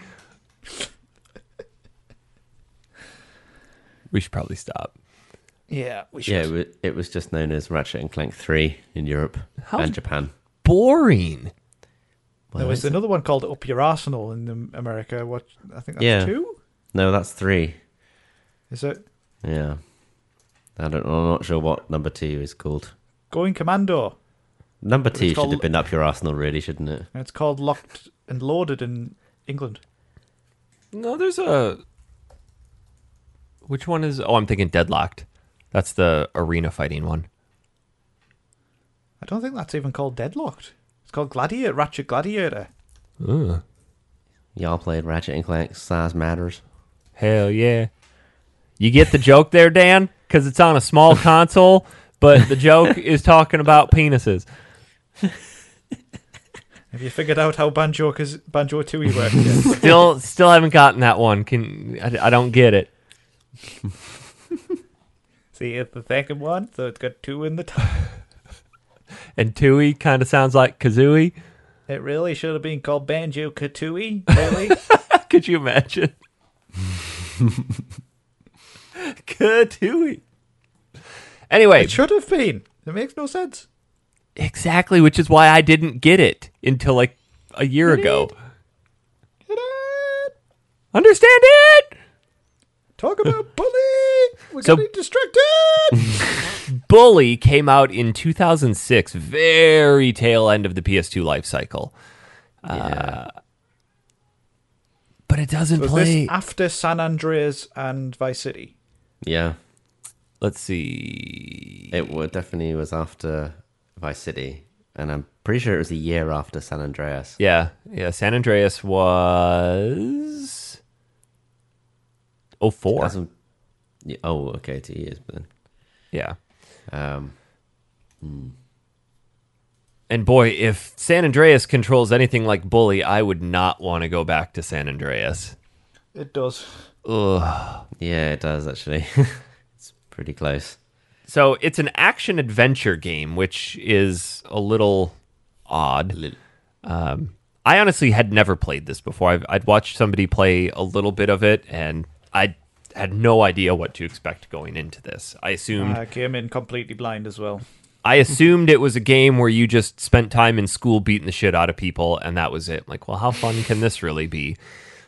We should probably stop. Yeah, we should. Yeah, it was just known as Ratchet and Clank 3 in Europe and Japan. Boring. There was another one called Up Your Arsenal in America. What, I think that's 2? No, that's 3. Is it? Yeah. I'm not sure what number 2 is called. Going Commando. Number 2 should have been Up Your Arsenal, really, shouldn't it? It's called Locked and Loaded in England. No, there's a... Which one is... Oh, I'm thinking Deadlocked. That's the arena fighting one. I don't think that's even called Deadlocked. It's called Gladiator, Ratchet Gladiator. Ooh. Y'all played Ratchet and Clank, size matters. Hell yeah. You get the joke there, Dan? Because it's on a small console, but the joke is talking about penises. Have you figured out how Banjo-Tooie works yet? Still haven't gotten that one. I don't get it. See, it's the second one, so it's got 2 in the top. And Tooie kind of sounds like Kazooie. It really should have been called Banjo-Kazooie, really. Could you imagine? Kazooie. Anyway. It should have been. It makes no sense. Exactly, which is why I didn't get it until like a year ago. Get it? Understand it? Talk about Bully. We're getting distracted. Bully came out in 2006, very tail end of the PS2 life cycle. Yeah. But it doesn't Was play. this after San Andreas and Vice City? Yeah. Let's see. It definitely was after Vice City, and I'm pretty sure it was a year after San Andreas. Yeah. San Andreas was 04. Oh, okay, 2 years, but then. Yeah. Um, And boy, if San Andreas controls anything like Bully, I would not want to go back to San Andreas. It does. Ugh. Yeah, it does, actually. It's pretty close. So it's an action-adventure game, which is a little odd. I honestly had never played this before. I'd watched somebody play a little bit of it, and I had no idea what to expect going into this. I assumed... I came in completely blind as well. I assumed it was a game where you just spent time in school beating the shit out of people, and that was it. Like, well, how fun can this really be?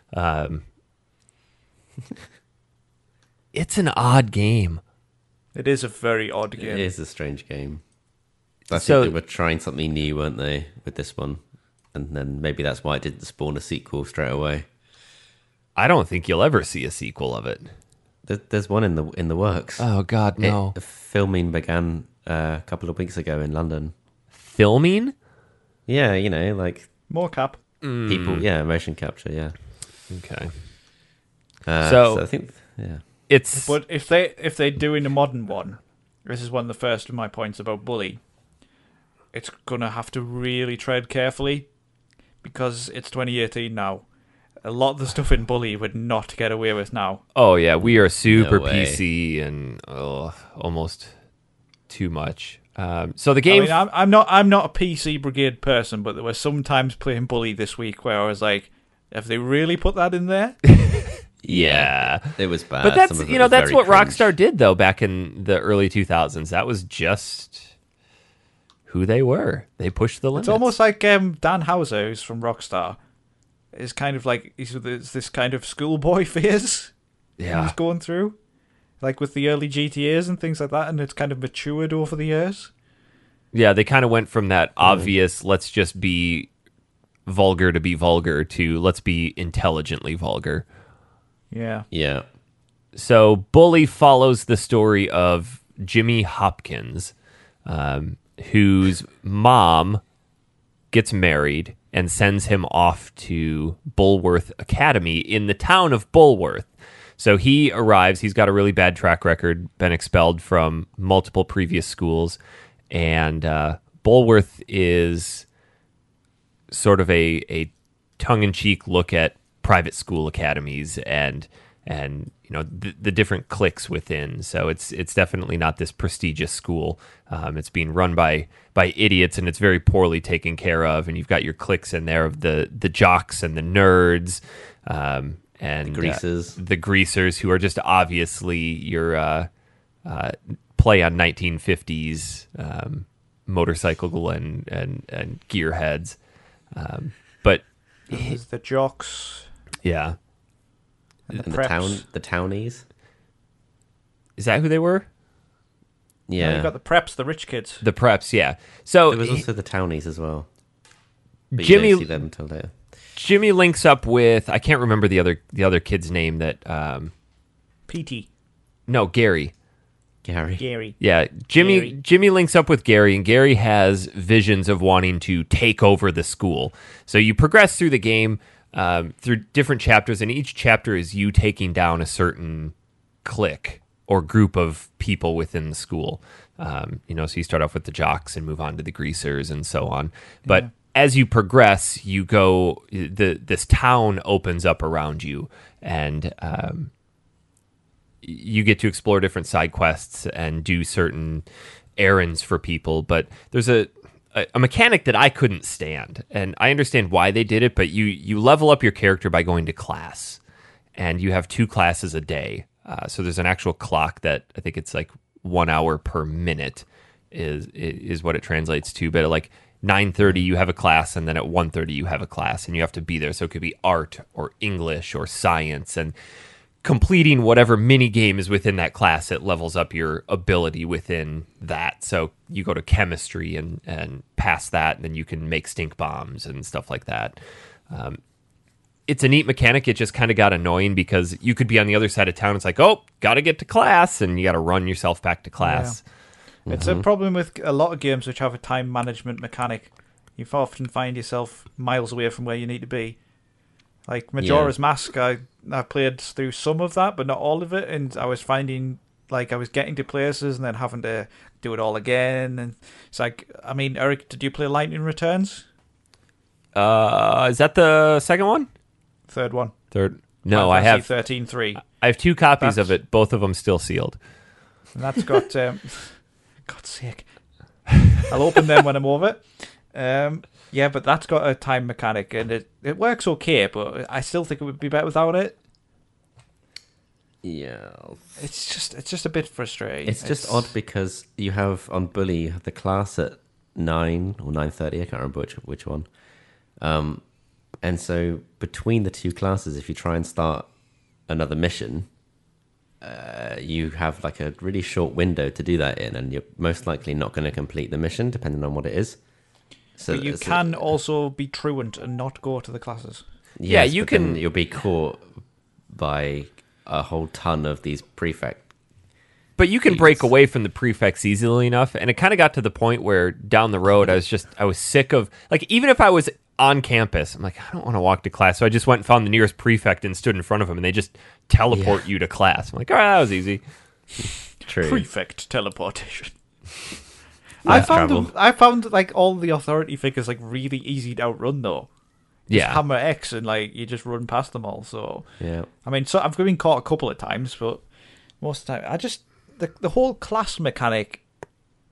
It's an odd game. It is a very odd game. It is a strange game. I So- think they were trying something new, weren't they, with this one? And then maybe that's why it didn't spawn a sequel straight away. I don't think you'll ever see a sequel of it. There's one in the works. Oh, God, no. Filming began a couple of weeks ago in London. Filming? Yeah, like More cap. people. Yeah, motion capture. Yeah. Okay. So I think, yeah. It's... But if they're doing a modern one, this is one of the first of my points about Bully. It's gonna have to really tread carefully because it's 2018 now. A lot of the stuff in Bully would not get away with now. Oh, yeah, we are super No way. PC and almost too much. So the game. I mean, I'm not a PC Brigade person, but there were some times playing Bully this week where I was like, have they really put that in there? Yeah, it was bad. But that's Some of it was that's very what cringe. Rockstar did though back in the early 2000s. That was just who they were. They pushed the limits. It's almost like Dan Houser, who's from Rockstar, is kind of like there's this kind of schoolboy phase he's going through, like with the early GTAs and things like that, and it's kind of matured over the years. Yeah, they kind of went from that obvious let's just be vulgar to be vulgar to let's be intelligently vulgar. Yeah. Yeah. So Bully follows the story of Jimmy Hopkins, whose mom gets married and sends him off to Bulworth Academy in the town of Bulworth. So he arrives. He's got a really bad track record, been expelled from multiple previous schools, and Bulworth is sort of a tongue-in-cheek look at private school academies and the different cliques within. So it's definitely not this prestigious school. It's being run by idiots, and it's very poorly taken care of. And you've got your cliques in there of the jocks and the nerds, and The greasers. the greasers, who are just obviously your play on 1950s motorcycle and gearheads. But There's the jocks. yeah. And And preps. the townies. Is that who they were? Yeah. You've got the preps, the rich kids. The preps, yeah. So There was also the townies as well. But Jimmy- you don't see them until later. Jimmy links up with, I can't remember the other kid's name that PT. no, Gary. Gary. Yeah, Gary. Jimmy links up with Gary, and Gary has visions of wanting to take over the school. So you progress through the game through different chapters, and each chapter is you taking down a certain clique or group of people within the school. So you start off with the jocks and move on to the greasers and so on. But as you progress, you go. This town opens up around you, and you get to explore different side quests and do certain errands for people. But there's a mechanic that I couldn't stand, and I understand why they did it, but you level up your character by going to class, and you have 2 classes a day. So there's an actual clock that I think it's like 1 hour per minute is what it translates to. But at like 9:30 you have a class, and then at 1:30 you have a class, and you have to be there. So it could be art or English or science, and completing whatever mini game is within that class, it levels up your ability within that. So you go to chemistry and pass that, and then you can make stink bombs and stuff like that. It's a neat mechanic. It just kind of got annoying because you could be on the other side of town. It's like, oh, got to get to class, and you got to run yourself back to class. Yeah. It's a problem with a lot of games which have a time management mechanic. You often find yourself miles away from where you need to be. Like Majora's Mask, I played through some of that, but not all of it, and I was finding like I was getting to places and then having to do it all again. And it's like, I mean, Eric, did you play Lightning Returns? Is that the second one? Third one. Third? No, Final I have. Fantasy 13-3. I have 2 copies That's- of it. Both of them still sealed. And that's got God's sake. I'll open them when I'm over. Yeah, but that's got a time mechanic, and it works okay, but I still think it would be better without it. Yeah. It's just a bit frustrating. It's just odd because you have on Bully you have the class at 9 or 9:30. I can't remember which one. And so between the 2 classes, if you try and start another mission, you have like a really short window to do that in, and you're most likely not going to complete the mission depending on what it is. So But you can also be truant and not go to the classes. Yeah, yes, you but then can- You'll be caught by a whole ton of these prefect. But you can break away from the prefects easily enough, and it kind of got to the point where down the road I was sick of, like, even if I was on campus, I'm like, I don't want to walk to class, so I just went and found the nearest prefect and stood in front of him, and they just teleport you to class. I'm like, all right, that was easy. True. Prefect teleportation. Less travel. I found like all the authority figures like really easy to outrun though. Just Yeah, hammer X and like you just run past them all. So Yeah. I mean, so I've been caught a couple of times, but most of the time I just the whole class mechanic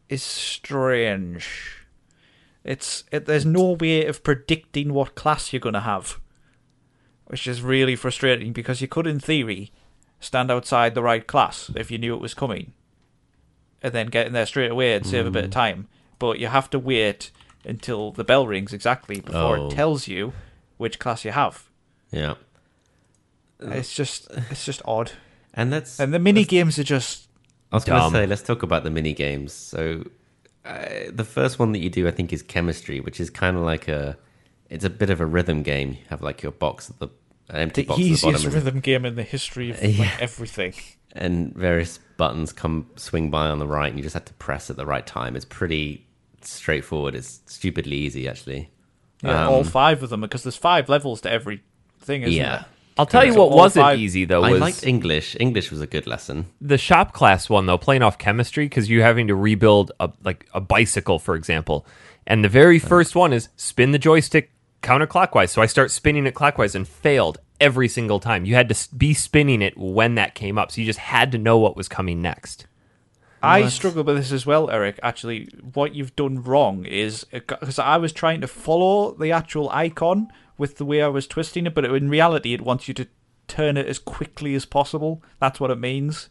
is strange. There's no way of predicting what class you're going to have, which is really frustrating because you could, in theory, stand outside the right class if you knew it was coming, and then get in there straight away and save a bit of time. But you have to wait until the bell rings exactly before it tells you which class you have. Yeah. It's just odd. And the mini games are just. I was going to say, let's talk about the mini games. So, the first one that you do, I think, is chemistry, which is kind of like it's a bit of a rhythm game. You have like your box at an empty box at the bottom. The easiest rhythm game in the history of everything. And various buttons swing by on the right, and you just have to press at the right time. It's pretty straightforward. It's stupidly easy, actually. Yeah, all 5 of them, because there's 5 levels to every thing, isn't there? I'll tell you what wasn't easy, though. I liked English. English was a good lesson. The shop class one, though, playing off chemistry, because you're having to rebuild a bicycle, for example. And the very first one is spin the joystick counterclockwise. So I start spinning it clockwise and failed every single time. You had to be spinning it when that came up. So you just had to know what was coming next. I struggle with this as well, Eric. Actually, what you've done wrong is, because I was trying to follow the actual icon with the way I was twisting it, but in reality it wants you to turn it as quickly as possible. That's what it means.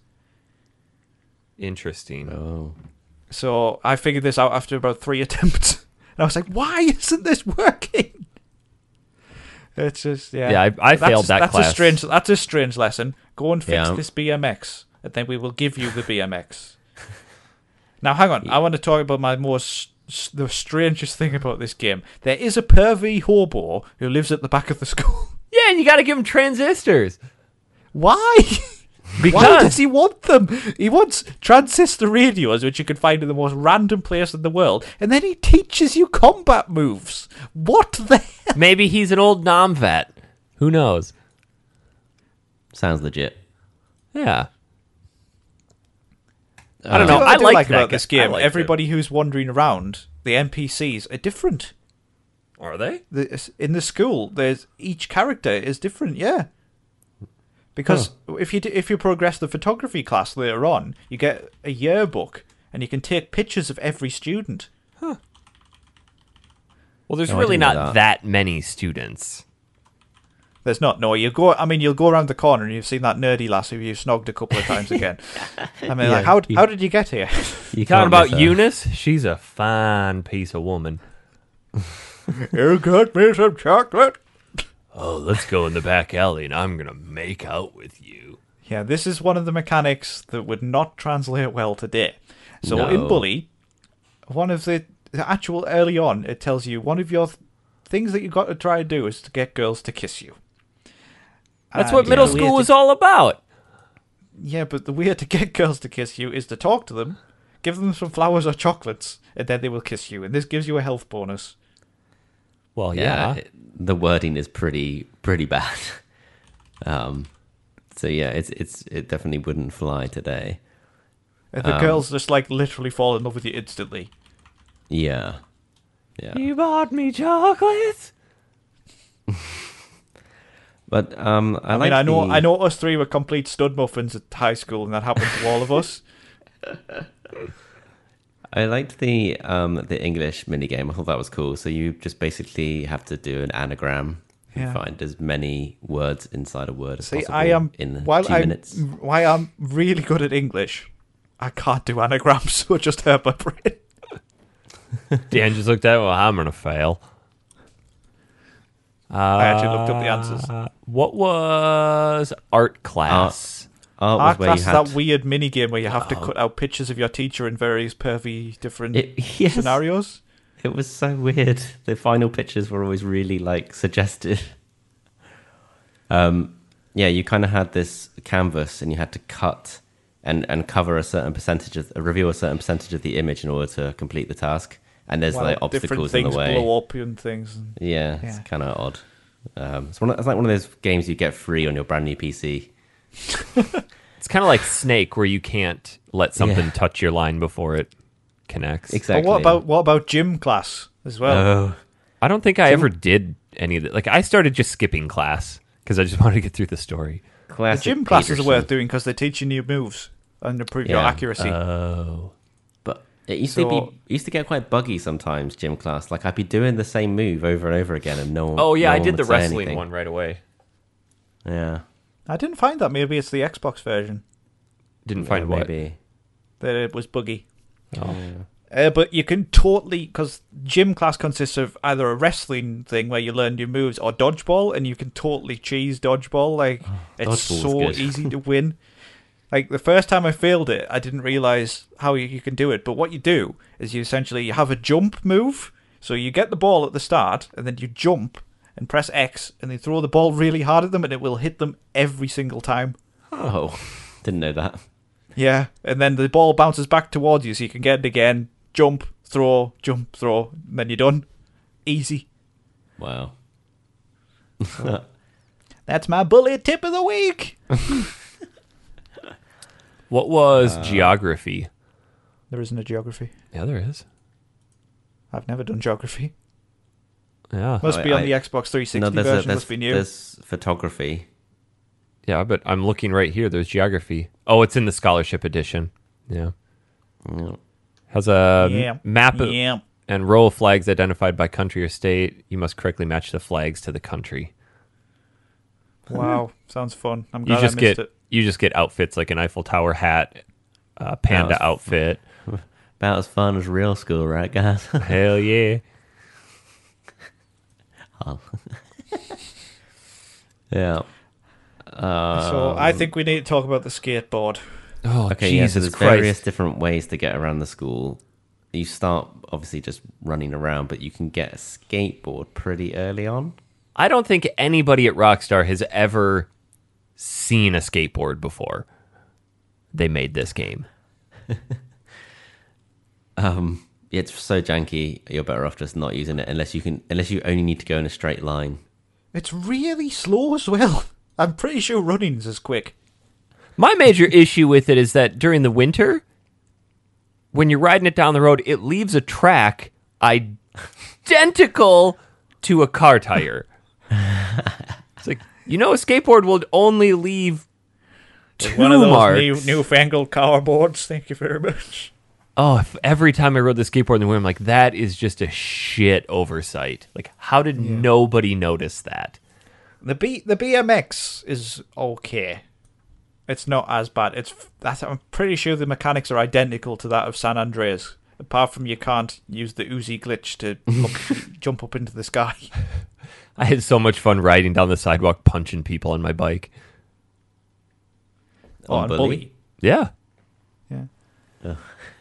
Interesting. Oh. So I figured this out after about 3 attempts. And I was like, why isn't this working? It's just, yeah. Yeah, I failed that class. That's a strange lesson. Go and fix this BMX, and then we will give you the BMX. Now, hang on. I want to talk about the strangest thing about this game. There is a pervy hobo who lives at the back of the school. Yeah, and you got to give him transistors. Why? Because why does he want them? He wants transistor radios, which you can find in the most random place in the world, and then he teaches you combat moves. What the hell? Maybe he's an old nom vet. Who knows? Sounds legit. Yeah. I don't know. I do like that about this game. Everybody Who's wandering around, the NPCs are different. Are they? In the school, each character is different. Yeah, because if you progress the photography class later on, you get a yearbook and you can take pictures of every student. Huh. Well, there's really not that many students. There's not. No, you'll go around the corner and you've seen that nerdy lass who you've snogged a couple of times again. I mean, like, how did you get here? You talking about Eunice? She's a fine piece of woman. You got me some chocolate? Oh, let's go in the back alley and I'm going to make out with you. Yeah, this is one of the mechanics that would not translate well today. So in Bully, one of the actual early on, it tells you one of your things that you've got to try and do is to get girls to kiss you. That's what middle school was all about. Yeah, but the way to get girls to kiss you is to talk to them, give them some flowers or chocolates, and then they will kiss you. And this gives you a health bonus. Well, yeah. The wording is pretty bad. So yeah, it definitely wouldn't fly today. And the girls just like literally fall in love with you instantly. Yeah. Yeah. You bought me chocolates. But I know us three were complete stud muffins at high school, and that happened to all of us. I liked the English minigame. I thought that was cool. So you just basically have to do an anagram and find as many words inside a word as possible in 2 minutes. While I'm really good at English, I can't do anagrams, so it just hurt my brain. Dan just looked at it. Well, I'm going to fail. I actually looked up the answers. What was art class? Art class is that weird minigame where you have to cut out pictures of your teacher in various pervy different scenarios. It was so weird. The final pictures were always really suggestive. You kind of had this canvas and you had to cut and cover reveal a certain percentage of the image in order to complete the task. And there's obstacles in the way. Blow up and things. Yeah, it's kind of odd. It's like one of those games you get free on your brand new PC. It's kind of like Snake, where you can't let something touch your line before it connects. Exactly. But what about gym class as well? I don't think I ever did any of that. Like, I started just skipping class because I just wanted to get through the story. The gym classes are worth doing because they teach you new moves and improve your accuracy. Oh. But It used So- used to get quite buggy sometimes, gym class. Like I'd be doing the same move over and over again, and no one. Oh yeah, no I one did the would say wrestling anything. one right away. Yeah, I didn't find that. Maybe it's the Xbox version Didn't find what. maybe. that it was buggy. Oh. But you can totally, because gym class consists of either a wrestling thing where you learn new moves or dodgeball, and you can totally cheese dodgeball. Like it's Dodgeball's so good. easy to win. Like the first time I failed it, I didn't realize how you can do it. But what you do is you have a jump move. So you get the ball at the start, and then you jump and press X, and then throw the ball really hard at them, and it will hit them every single time. Oh, didn't know that. Yeah, and then the ball bounces back towards you, so you can get it again. Jump, throw, and then you're done. Easy. Wow. That's my bully tip of the week. What was geography? There isn't a geography. Yeah, there is. I've never done geography. Yeah. Must be on I- the Xbox 360 No, version. Must be new. there's photography. Yeah, but I'm looking right here. There's geography. Oh, it's in the scholarship edition. Yeah. Yeah. Has a Yeah. map Yeah. and row of flags identified by country or state. You must correctly match the flags to the country. Wow, sounds fun. I'm You glad just I missed get it. you just get outfits like an Eiffel Tower hat, panda That was- outfit. About as fun as real school, right, guys? Hell yeah. Yeah. So I think we need to talk about the skateboard. Oh, Okay, Jesus yeah, so there's Christ. various different ways to get around the school. You start obviously just running around, but you can get a skateboard pretty early on. I don't think anybody at Rockstar has ever seen a skateboard before they made this game. It's so janky. You're better off just not using it unless you only need to go in a straight line. It's really slow as well. I'm pretty sure running's as quick. My major issue with it is that during the winter, when you're riding it down the road, it leaves a track identical to a car tire. It's like, a skateboard will only leave two One of those marks. newfangled car boards. Thank you very much. Oh, every time I rode the skateboard in the winter, I'm like, that is just a shit oversight. Like, how did nobody notice that? The BMX is okay. It's not as bad. I'm pretty sure the mechanics are identical to that of San Andreas. Apart from you can't use the Uzi glitch to jump up into the sky. I had so much fun riding down the sidewalk punching people on my bike. On Bully. Yeah. Yeah. Ugh.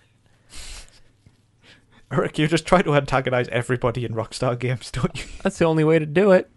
Eric, you just try to antagonize everybody in Rockstar games, don't you? That's the only way to do it.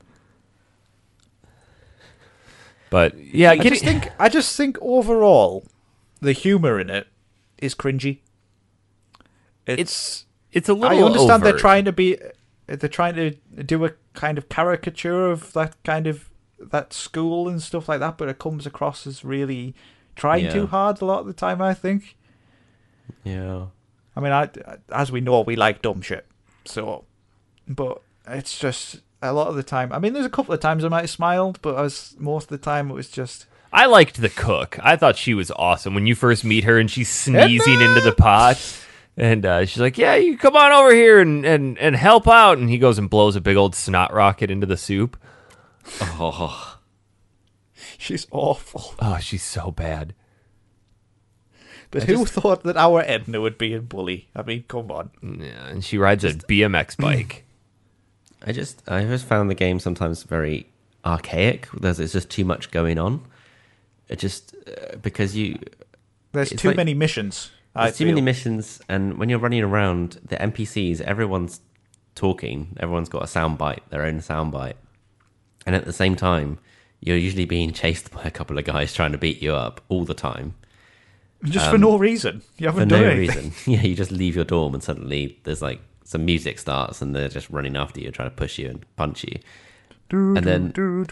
But yeah, I just think overall, the humor in it is cringy. it's a little. I understand overt. they're trying to do a kind of caricature of that school and stuff like that, but it comes across as really trying Yeah. too hard a lot of the time, I think. Yeah. I mean, as we know, we like dumb shit. So, but it's just a lot of the time. I mean, there's a couple of times I might have smiled, but most of the time it was just. I liked the cook. I thought she was awesome when you first meet her and she's sneezing into the pot. And she's like, yeah, you come on over here and help out. And he goes and blows a big old snot rocket into the soup. Oh. She's awful. Oh, she's so bad. But who thought that our Edna would be in Bully? I mean, come on. Yeah, and she rides a BMX bike. I just found the game sometimes very archaic. There's just too much going on. It just because There's It's too like- many missions. there's too many missions, and when you're running around, the NPCs, everyone's talking. Everyone's got a soundbite, their own soundbite, and at the same time, you're usually being chased by a couple of guys trying to beat you up all the time. Just for no reason. You For haven't no done anything. reason. Yeah, you just leave your dorm and suddenly there's like some music starts and they're just running after you, trying to push you and punch you. And then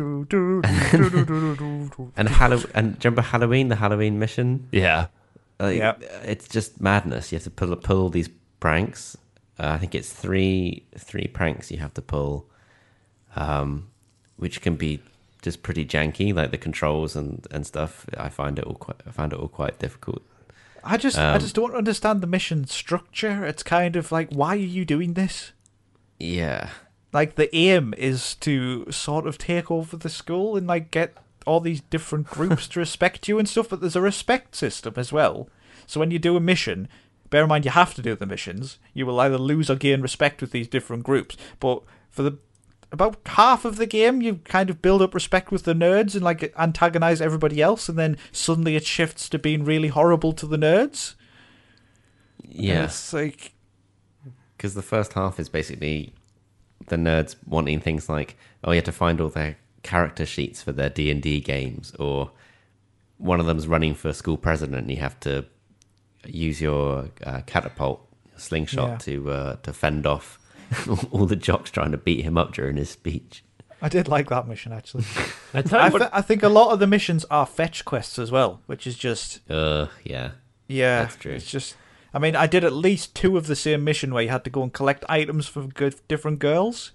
and do you remember Halloween, the Halloween mission? Yeah. Yeah. It's just madness. You have to pull these pranks. I think it's three pranks you have to pull, which can be just pretty janky, like the controls and stuff. I found it all quite difficult. I just don't understand the mission structure. It's kind of like, why are you doing this? Yeah. Like, the aim is to sort of take over the school and, like, get all these different groups to respect you and stuff, but there's a respect system as well. So when you do a mission, bear in mind you have to do the missions, you will either lose or gain respect with these different groups. But for about half of the game, you kind of build up respect with the nerds and, like, antagonize everybody else, and then suddenly it shifts to being really horrible to the nerds. Yeah. And it's like... Because the first half is basically the nerds wanting things like, oh, you have to find all their character sheets for their D&D games, or one of them's running for school president and you have to use your catapult slingshot to fend off all the jocks trying to beat him up during his speech. I did like that mission, actually. I I think a lot of the missions are fetch quests as well, which is just... Yeah. Yeah, That's true. It's just... I mean, I did at least 2 of the same mission where you had to go and collect items from different girls.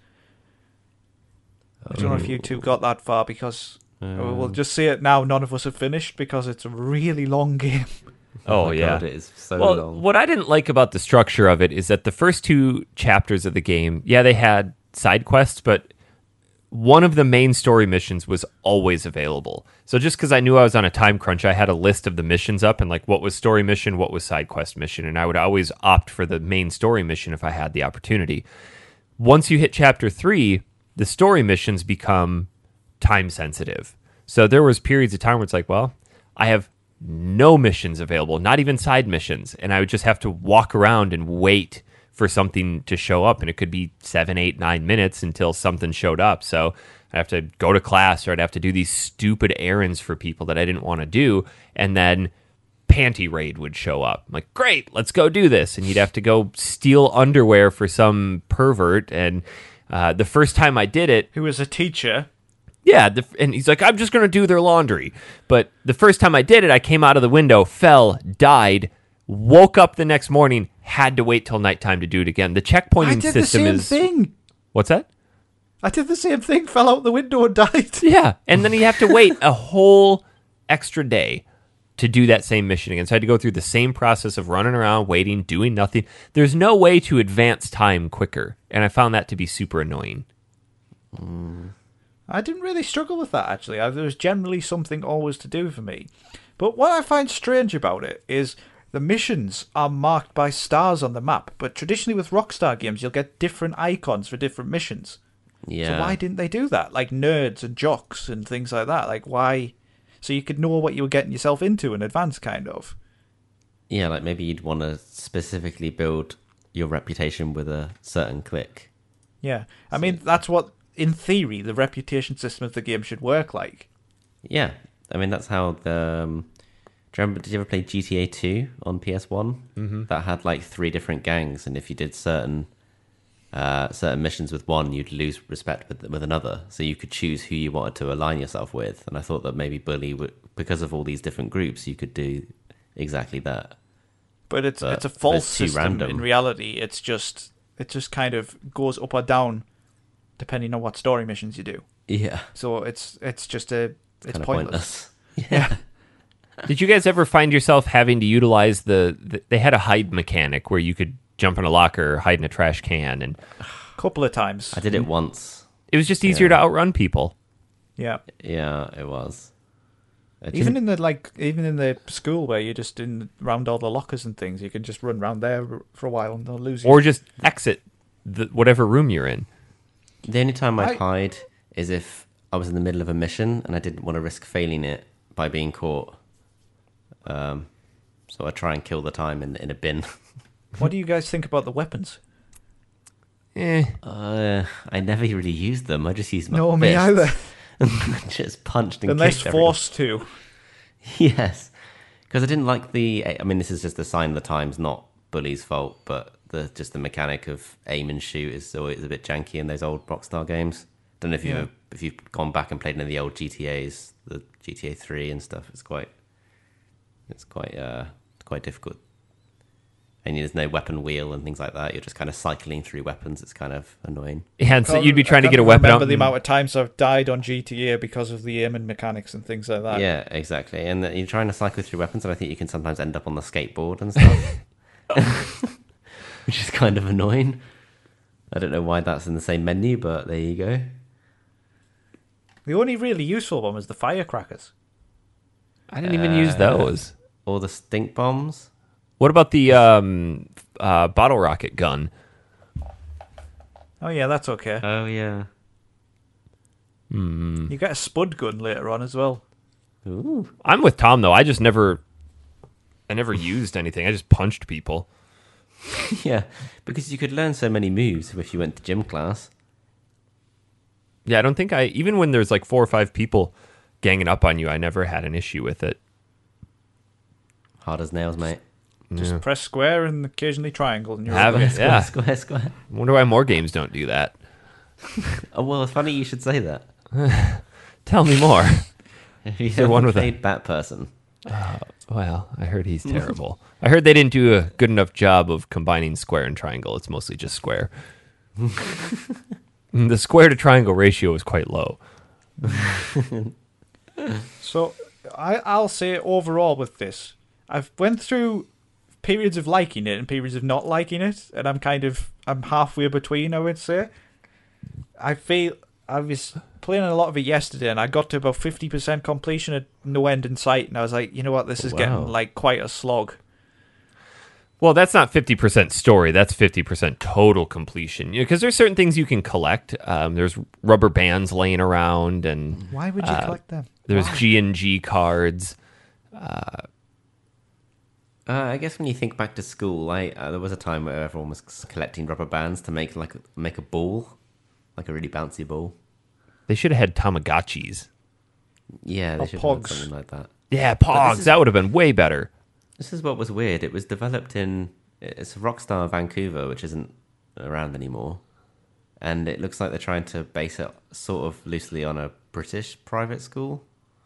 I don't know if you two got that far, because... we'll just say it now, none of us have finished, because it's a really long game. Oh, my yeah. God, it is so Well, long. what I didn't like about the structure of it is that the first 2 chapters of the game, yeah, they had side quests, but one of the main story missions was always available. So just because I knew I was on a time crunch, I had a list of the missions up and like what was story mission, what was side quest mission, and I would always opt for the main story mission if I had the opportunity. Once you hit chapter 3, the story missions become time sensitive. So there was periods of time where it's like, well, I have no missions available, not even side missions, and I would just have to walk around and wait for something to show up, and it could be 7, 8, 9 minutes until something showed up. So I'd have to go to class, or I'd have to do these stupid errands for people that I didn't want to do, and then Panty Raid would show up. I'm like, great, let's go do this. And you'd have to go steal underwear for some pervert, and the first time I did it... Who was a teacher... Yeah, and he's like, I'm just going to do their laundry. But the first time I did it, I came out of the window, fell, died, woke up the next morning, had to wait till nighttime to do it again. The checkpointing system is... thing. What's that? I did the same thing, fell out the window and died. Yeah, and then you have to wait a whole extra day to do that same mission again. So I had to go through the same process of running around, waiting, doing nothing. There's no way to advance time quicker, and I found that to be super annoying. I didn't really struggle with that, actually. There was generally something always to do for me. But what I find strange about it is the missions are marked by stars on the map, but traditionally with Rockstar games, you'll get different icons for different missions. Yeah. So why didn't they do that? Like nerds and jocks and things like that. Like, why? So you could know what you were getting yourself into in advance, kind of. Yeah, like maybe you'd want to specifically build your reputation with a certain click. Yeah. I mean, that's what... in theory, the reputation system of the game should work like. Yeah, I mean, that's how the... do you remember, did you ever play GTA 2 on PS1? Mm-hmm. That had like 3 different gangs, and if you did certain missions with one, you'd lose respect with another. So you could choose who you wanted to align yourself with. And I thought that maybe Bully, because of all these different groups, you could do exactly that. But it's a false too system random. in reality. It just kind of goes up or down depending on what story missions you do. Yeah. So it's Kind of pointless. Yeah. Did you guys ever find yourself having to utilize they had a hide mechanic where you could jump in a locker or hide in a trash can, and Couple of times. I did it once. it was just easier to outrun people. Yeah. Yeah, it was. Even in the school where you're just around all the lockers and things, you can just run around there for a while and they'll lose you. Or just exit whatever room you're in. The only time I'd hide is if I was in the middle of a mission and I didn't want to risk failing it by being caught. So I try and kill the time in a bin. What do you guys think about the weapons? I never really used them. I just used my No, me fists. either. Just punched and Unless kicked everyone. forced to. Yes. Because I didn't like I mean, this is just a sign of the times, not Bully's fault, but just the mechanic of aim and shoot is always a bit janky in those old Rockstar games. Don't know if you've gone back and played any of the old GTAs, the GTA 3 and stuff. It's quite difficult. and there's no weapon wheel and things like that. You're just kind of cycling through weapons. It's kind of annoying. Yeah, and so you'd be trying to get a weapon out. I remember the amount of times I've died on GTA because of the aiming mechanics and things like that. Yeah, exactly. And you're trying to cycle through weapons, and I think you can sometimes end up on the skateboard and stuff, which is kind of annoying. I don't know why that's in the same menu, but there you go. The only really useful one was the firecrackers. I didn't even use those. Or the stink bombs. What about the bottle rocket gun? Oh yeah, that's okay. Oh yeah. You get a spud gun later on as well. Ooh. I'm with Tom though. I never used anything. I just punched people. Yeah, because you could learn so many moves if you went to gym class. Yeah, I don't think even when there's like 4 or 5 people ganging up on you, I never had an issue with it. Hard as nails, mate. Just press square and occasionally triangle, and you're Have okay. it? Yeah. Square. I wonder why more games don't do that. Oh, well, it's funny you should say that. Tell me more. Have you there ever one with played Bat Person? Well, I heard he's terrible. I heard they didn't do a good enough job of combining square and triangle. It's mostly just square. The square to triangle ratio is quite low. So I'll say overall with this, I've went through periods of liking it and periods of not liking it, and I'm halfway between, I would say. I feel I was playing a lot of it yesterday, and I got to about 50% completion at no end in sight, and I was like, you know what, this is getting like quite a slog. Well, that's not 50% story. That's 50% total completion. Because there's certain things you can collect. There's rubber bands laying around, and why would you collect them? There's G&G cards. I guess when you think back to school, there was a time where everyone was collecting rubber bands to make a ball, like a really bouncy ball. They should have had Tamagotchis. Yeah, they should have had something like that. Yeah, Pogs. That would have been way better. This is what was weird. It was developed it's Rockstar Vancouver, which isn't around anymore. And it looks like they're trying to base it sort of loosely on a British private school.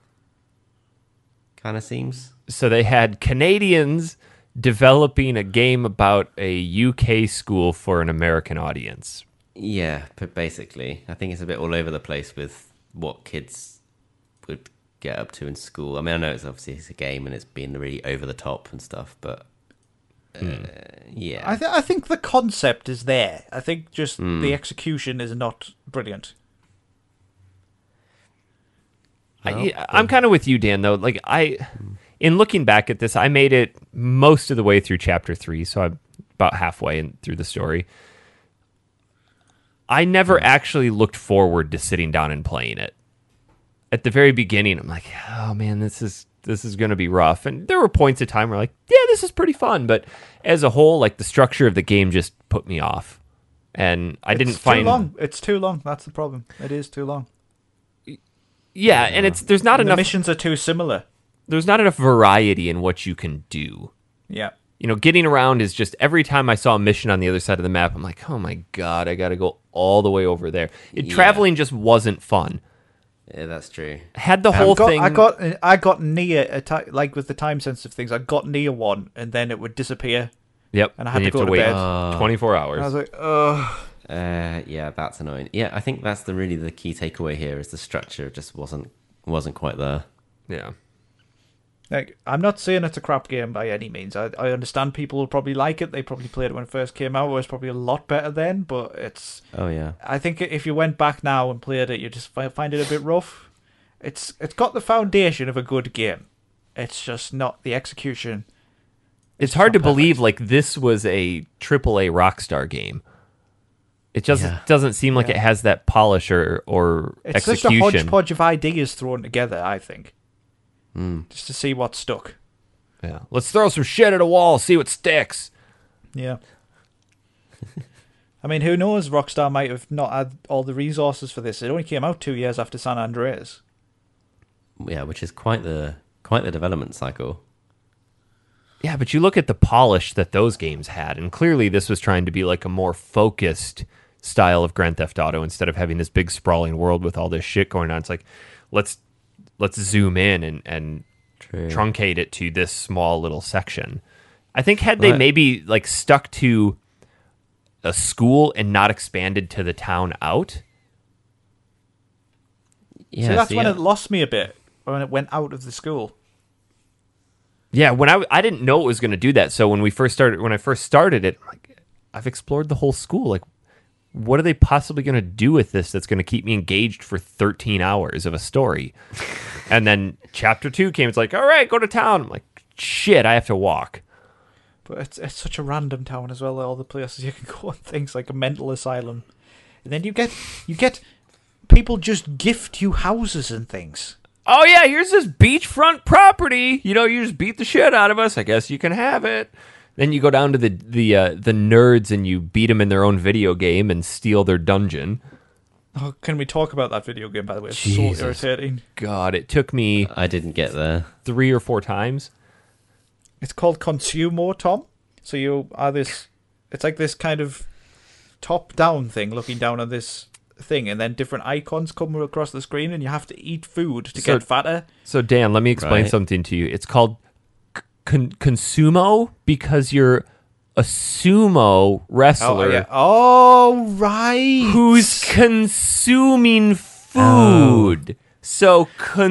Kind of seems. So they had Canadians developing a game about a UK school for an American audience. Yeah, but basically. I think it's a bit all over the place with what kids would get up to in school. I mean, I know it's a game and it's been really over the top and stuff, but yeah. I think the concept is there. I think just the execution is not brilliant. I'm kind of with you, Dan, though. Like in looking back at this, I made it most of the way through chapter 3, so I'm about halfway through the story. I never actually looked forward to sitting down and playing it. At the very beginning, I'm like, oh man, this is going to be rough. And there were points of time where like, yeah, this is pretty fun. But as a whole, like the structure of the game just put me off. And it's too long. It's too long. That's the problem. It is too long. Yeah, and there's not enough. The missions are too similar. There's not enough variety in what you can do. Yeah. Getting around is just every time I saw a mission on the other side of the map, I'm like, oh my God, I got to go all the way over there. Traveling just wasn't fun. Yeah, that's true. Had the whole thing. I got near like with the time sensitive things. I got near one, and then it would disappear. Yep, and I had to go to wait bed. 24 hours. And I was like, ugh. Yeah, that's annoying. Yeah, I think that's really the key takeaway here is the structure just wasn't quite there. Yeah. Like, I'm not saying it's a crap game by any means. I understand people will probably like it. They probably played it when it first came out. It was probably a lot better then, but it's... Oh, yeah. I think if you went back now and played it, you just find it a bit rough. It's got the foundation of a good game. It's just not the execution. It's hard to believe like this was a AAA Rockstar game. It just doesn't seem like it has that polish or it's execution. It's just a hodgepodge of ideas thrown together, I think. Just to see what stuck. Yeah. Let's throw some shit at a wall, see what sticks. Yeah. I mean, who knows? Rockstar might have not had all the resources for this. It only came out 2 years after San Andreas. Yeah, which is quite the development cycle. Yeah, but you look at the polish that those games had, and clearly this was trying to be like a more focused style of Grand Theft Auto instead of having this big sprawling world with all this shit going on. It's like, let's zoom in and truncate it to this small little section. I think had they Right. maybe like stuck to a school and not expanded to the town out. Yeah, so that's see, when it lost me a bit, when it went out of the school. Yeah, when I didn't know it was going to do that. So when I first started it, I'm like, I've explored the whole school. Like, what are they possibly going to do with this that's going to keep me engaged for 13 hours of a story? And then chapter 2 came. It's like, all right, go to town. I'm like, shit, I have to walk. But it's such a random town as well. All the places you can go and things like a mental asylum, and then you get people just gift you houses and things. Oh yeah, here's this beachfront property. You know, you just beat the shit out of us. I guess you can have it. Then you go down to the nerds and you beat them in their own video game and steal their dungeon. Oh, can we talk about that video game, by the way? It's Jesus. so irritating. God, it took me I didn't get there. 3 or 4 times. It's called Consumo, Tom. So you are this... It's like this kind of top-down thing, looking down on this thing, and then different icons come across the screen, and you have to eat food to get fatter. So Dan, let me explain Right. something to you. It's called consumo because you're a sumo wrestler Oh, yeah. Oh, right. who's consuming food. So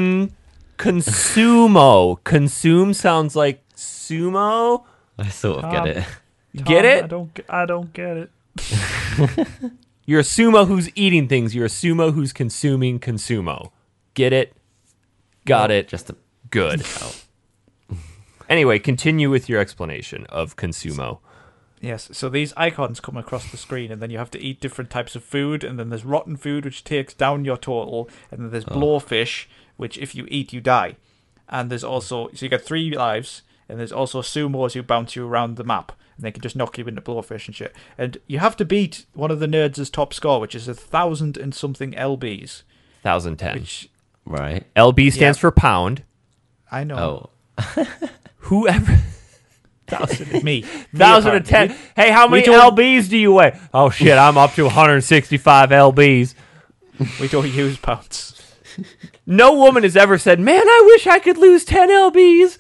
consumo. Consume sounds like sumo. I sort of get it. Get it? I don't get it. You're a sumo who's eating things. You're a sumo who's consuming consumo. Get it? Got it. Just a Good. Anyway, continue with your explanation of consumo. Yes, so these icons come across the screen, and then you have to eat different types of food, and then there's rotten food, which takes down your total, and then there's blowfish, which if you eat, you die. And there's also, so you get 3 lives, and there's also sumos who bounce you around the map, and they can just knock you into blowfish and shit. And you have to beat one of the nerds' top score, which is 1,000 and something LBs. 1010. Which, right. LB stands Yeah. for pound. I know. Oh, Whoever. Me. 1010. Hey, how many don't- LBs do you weigh? Oh, shit, I'm up to 165 LBs. We don't use pounds. No woman has ever said, man, I wish I could lose 10 LBs.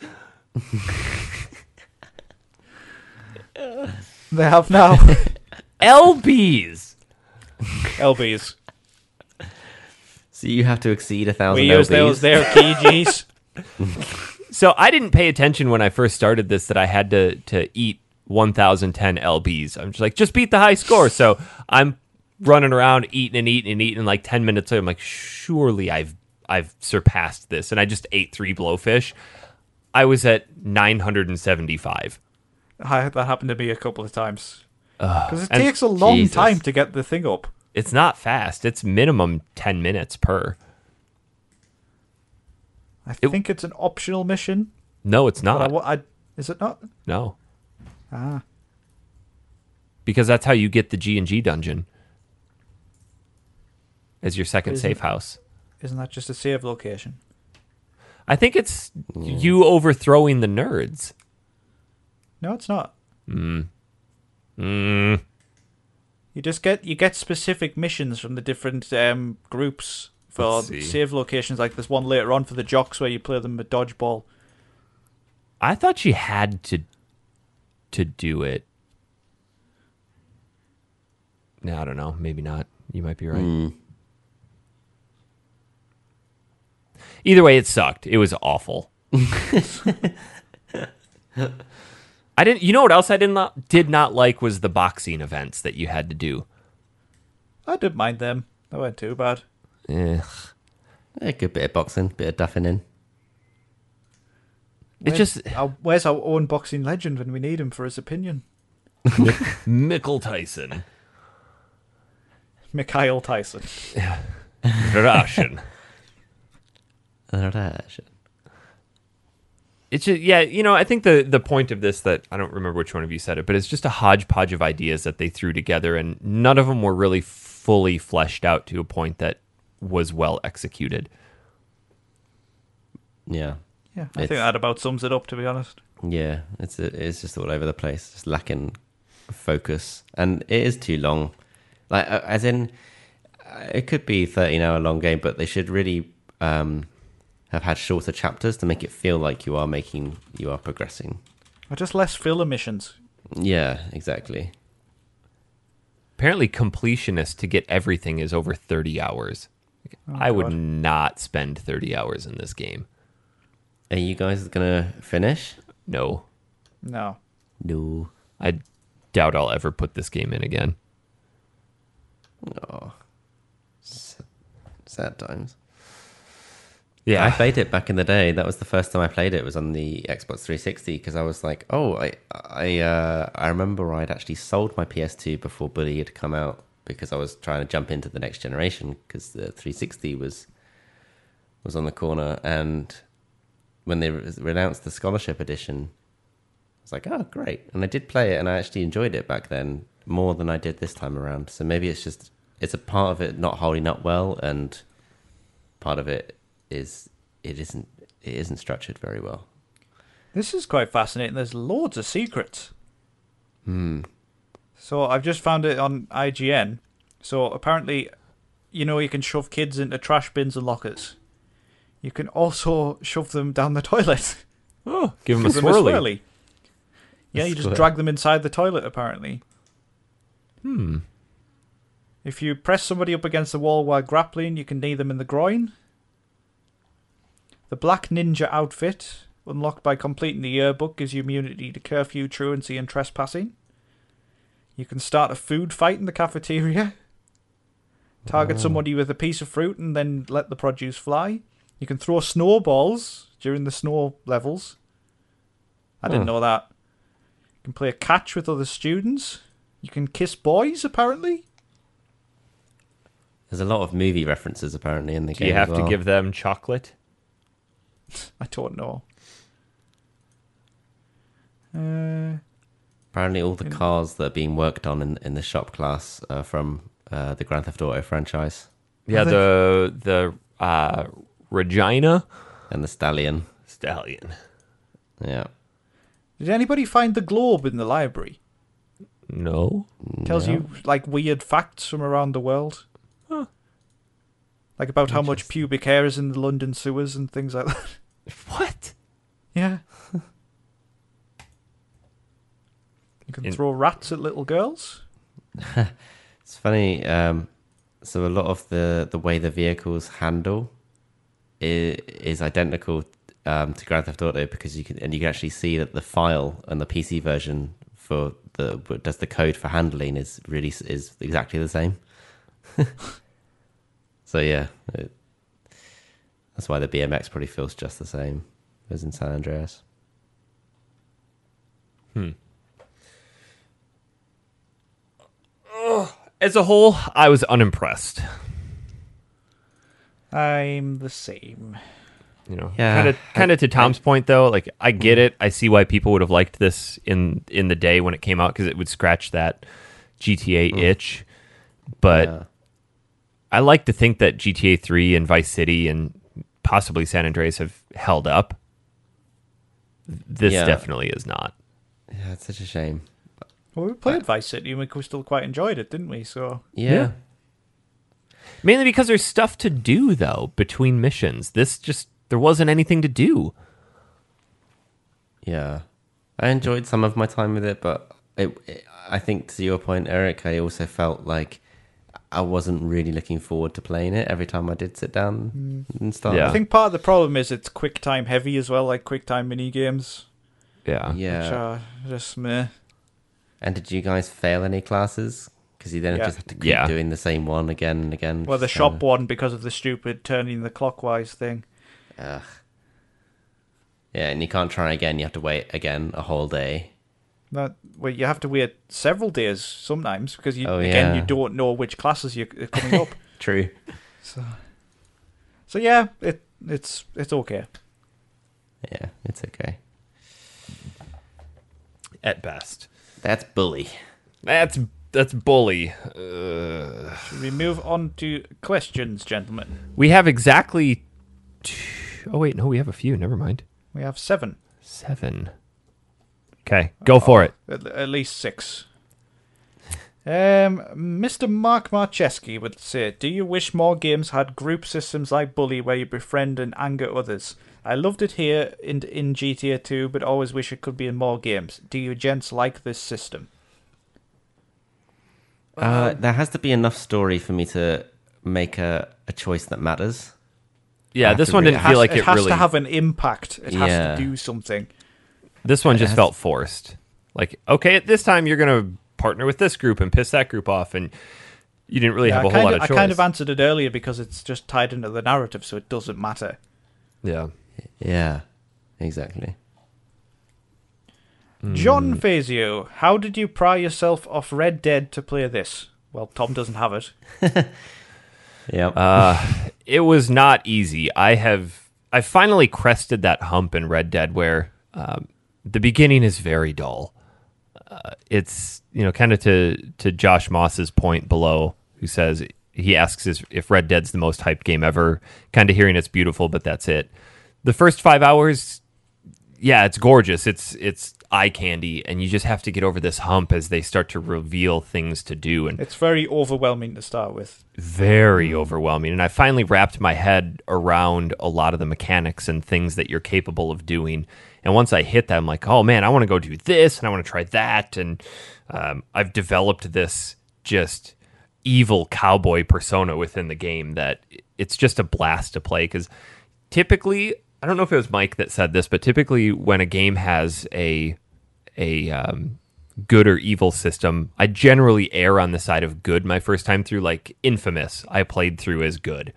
They have now. LBs. LBs. so you have to exceed 1,000 We LBs. use those there, kgs. So I didn't pay attention when I first started this that I had to eat 1,010 LBs. I'm just like, just beat the high score. So I'm running around eating and eating and eating. And like 10 minutes later, I'm like, surely I've surpassed this. And I just ate 3 blowfish. I was at 975. That happened to me a couple of times. Because it and- takes a long Jesus. time to get the thing up. It's not fast. It's minimum 10 minutes per. I think it's an optional mission. No, it's But not. is it not? No. Ah. Because that's how you get the G&G dungeon as your second Isn't- safe house. Isn't that just a save location? I think it's you overthrowing the nerds. No, it's not. Mm. You get specific missions from the different groups for Let's see. save locations. Like there's one later on for the jocks where you play them with dodgeball. I thought you had to do it. No, I don't know. Maybe not. You might be right. Either way, it sucked. It was awful. I didn't. You know what else I did not like was the boxing events that you had to do. I didn't mind them. They weren't too bad. Eh. A good bit of boxing, bit of duffing in. Where's our own boxing legend when we need him for his opinion? Mickle Tyson, Mikhail Tyson. Russian. It's just, yeah, you know, I think the point of this, that I don't remember which one of you said it, but it's just a hodgepodge of ideas that they threw together, and none of them were really fully fleshed out to a point that was well executed. Yeah. Yeah, I think that about sums it up, to be honest. Yeah, it's just all over the place, just lacking focus, and it is too long. Like, as in, it could be 13-hour long game, but they should really have had shorter chapters to make it feel like you are progressing. Or just less filler missions. Yeah, exactly. Apparently, completionist to get everything is over 30 hours. I would God. not spend 30 hours in this game. Are you guys gonna finish? No. No. No. I doubt I'll ever put this game in again. Oh, sad times. Yeah. I played it back in the day. That was the first time I played it. Was on the Xbox 360 because I was like, oh, I remember I'd actually sold my PS2 before Bully had come out because I was trying to jump into the next generation because the 360 was on the corner. And when they announced the Scholarship Edition, I was like, oh, great. And I did play it, and I actually enjoyed it back then more than I did this time around. So maybe it's a part of it not holding up well, and part of it is it isn't structured very well. This is quite fascinating. There's loads of secrets. So I've just found it on IGN. So apparently, you can shove kids into trash bins and lockers. You can also shove them down the toilet. Oh, give them a Give swirly. them a swirly. Yeah, you just drag them inside the toilet, apparently. If you press somebody up against the wall while grappling, you can knee them in the groin. The Black Ninja outfit, unlocked by completing the yearbook, gives you immunity to curfew, truancy, and trespassing. You can start a food fight in the cafeteria. Target somebody with a piece of fruit and then let the produce fly. You can throw snowballs during the snow levels. I didn't know that. You can play catch with other students. You can kiss boys, apparently. There's a lot of movie references apparently in the Do game. you have as well. to give them chocolate? I don't know. Apparently, all the cars that are being worked on in the shop class are from the Grand Theft Auto franchise, Yeah, the Regina and the Stallion. Stallion. Yeah, Did anybody find the globe in the library? No. Tells you like weird facts from around the world. Huh. Like about how much pubic hair is in the London sewers and things like that. What? Yeah. You can throw rats at little girls. it's funny. So a lot of the way the vehicles handle is identical to Grand Theft Auto because you can actually see that the file and the PC version for does the code for handling is exactly the same. So yeah, that's why the BMX probably feels just the same as in San Andreas. As a whole, I was unimpressed. I'm the same. Yeah, Kind of to Tom's point though. Like I get it. I see why people would have liked this in the day when it came out because it would scratch that GTA itch. But Yeah. I like to think that GTA 3 and Vice City and possibly San Andreas have held up. This Yeah. definitely is not. Yeah, it's such a shame. Well, we played Vice City and we still quite enjoyed it, didn't we? So Yeah. Mainly because there's stuff to do though between missions. There wasn't anything to do. Yeah, I enjoyed some of my time with it, but I think to your point, Eric, I also felt like I wasn't really looking forward to playing it every time I did sit down and start. Yeah. I think part of the problem is it's quick time heavy as well, like quick time mini games, Yeah. which Yeah. are just meh. And did you guys fail any classes? Because you then Yeah. just have to keep doing the same one again and again. Well, the Just shop one because of the stupid turning the clockwise thing. Ugh. Yeah, and you can't try again. You have to wait again a whole day. Well, you have to wait several days sometimes because you yeah. you don't know which classes are coming up. True. So yeah, it's okay. Yeah, it's okay. At best. That's Bully. That's bully. Should we move on to questions, gentlemen? We have exactly oh wait, no, we have a few. Never mind. We have 7. 7. Okay, go for it. At least 6. Mr. Mark Marcheski would say, do you wish more games had group systems like Bully where you befriend and anger others? I loved it here in GTA 2, but always wish it could be in more games. Do you gents like this system? There has to be enough story for me to make a choice that matters. Yeah, this one didn't feel like it has really... to have an impact. It has to do something. This one just felt forced. Like, okay, at this time you're going to partner with this group and piss that group off, and you didn't really have a whole lot of choice. I kind of answered it earlier because it's just tied into the narrative, so it doesn't matter. Yeah. Yeah, exactly. John Fazio, how did you pry yourself off Red Dead to play this? Well, Tom doesn't have it. Yeah. It was not easy. I finally crested that hump in Red Dead where the beginning is very dull. It's, kind of to Josh Moss's point below, who says, he asks if Red Dead's the most hyped game ever, kind of hearing it's beautiful, but that's it. The first 5 hours, yeah, it's gorgeous. It's eye candy, and you just have to get over this hump as they start to reveal things to do. And it's very overwhelming to start with. Very overwhelming. And I finally wrapped my head around a lot of the mechanics and things that you're capable of doing. And once I hit that, I'm like, oh man, I want to go do this, and I want to try that. And I've developed this just evil cowboy persona within the game that it's just a blast to play. Because typically, I don't know if it was Mike that said this, but typically when a game has a good or evil system, I generally err on the side of good my first time through. Like Infamous, I played through as good.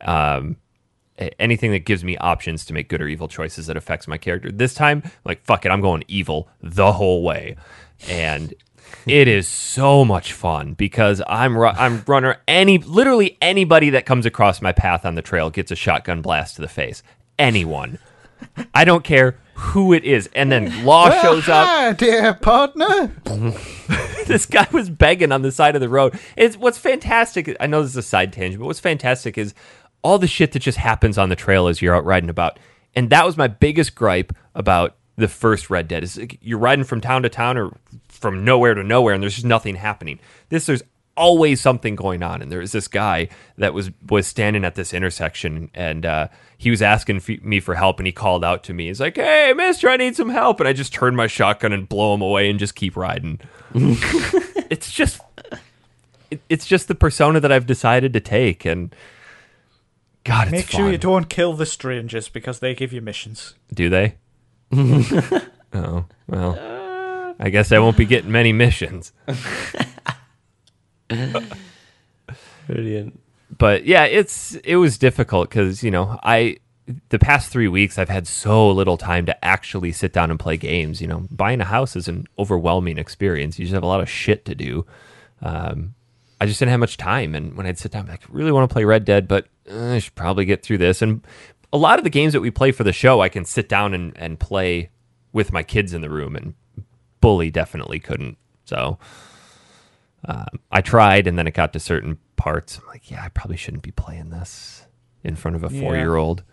Anything that gives me options to make good or evil choices that affects my character. This time, like, fuck it, I'm going evil the whole way. And it is so much fun because I'm runner. Literally anybody that comes across my path on the trail gets a shotgun blast to the face. Anyone. I don't care who it is. And then Law shows up. Hi, dear partner. This guy was begging on the side of the road. What's fantastic, I know this is a side tangent, but what's fantastic is all the shit that just happens on the trail as you're out riding about. And that was my biggest gripe about the first Red Dead, is you're riding from town to town or from nowhere to nowhere, and there's just nothing happening. There's always something going on. And there was this guy that was standing at this intersection, and he was asking me for help, and he called out to me. He's like, hey, mister, I need some help. And I just turn my shotgun and blow him away and just keep riding. It's just the persona that I've decided to take, and God, it's Make fun. sure you don't kill the strangers because they give you missions. Do they? Oh, well, I guess I won't be getting many missions. Brilliant. But yeah, it was difficult because, the past 3 weeks I've had so little time to actually sit down and play games. Buying a house is an overwhelming experience. You just have a lot of shit to do. I just didn't have much time, and when I'd sit down, I'm like, I really want to play Red Dead, but I should probably get through this. And a lot of the games that we play for the show, I can sit down and play with my kids in the room, and Bully definitely couldn't. So I tried, and then it got to certain parts. I'm like, yeah, I probably shouldn't be playing this in front of a 4-year-old.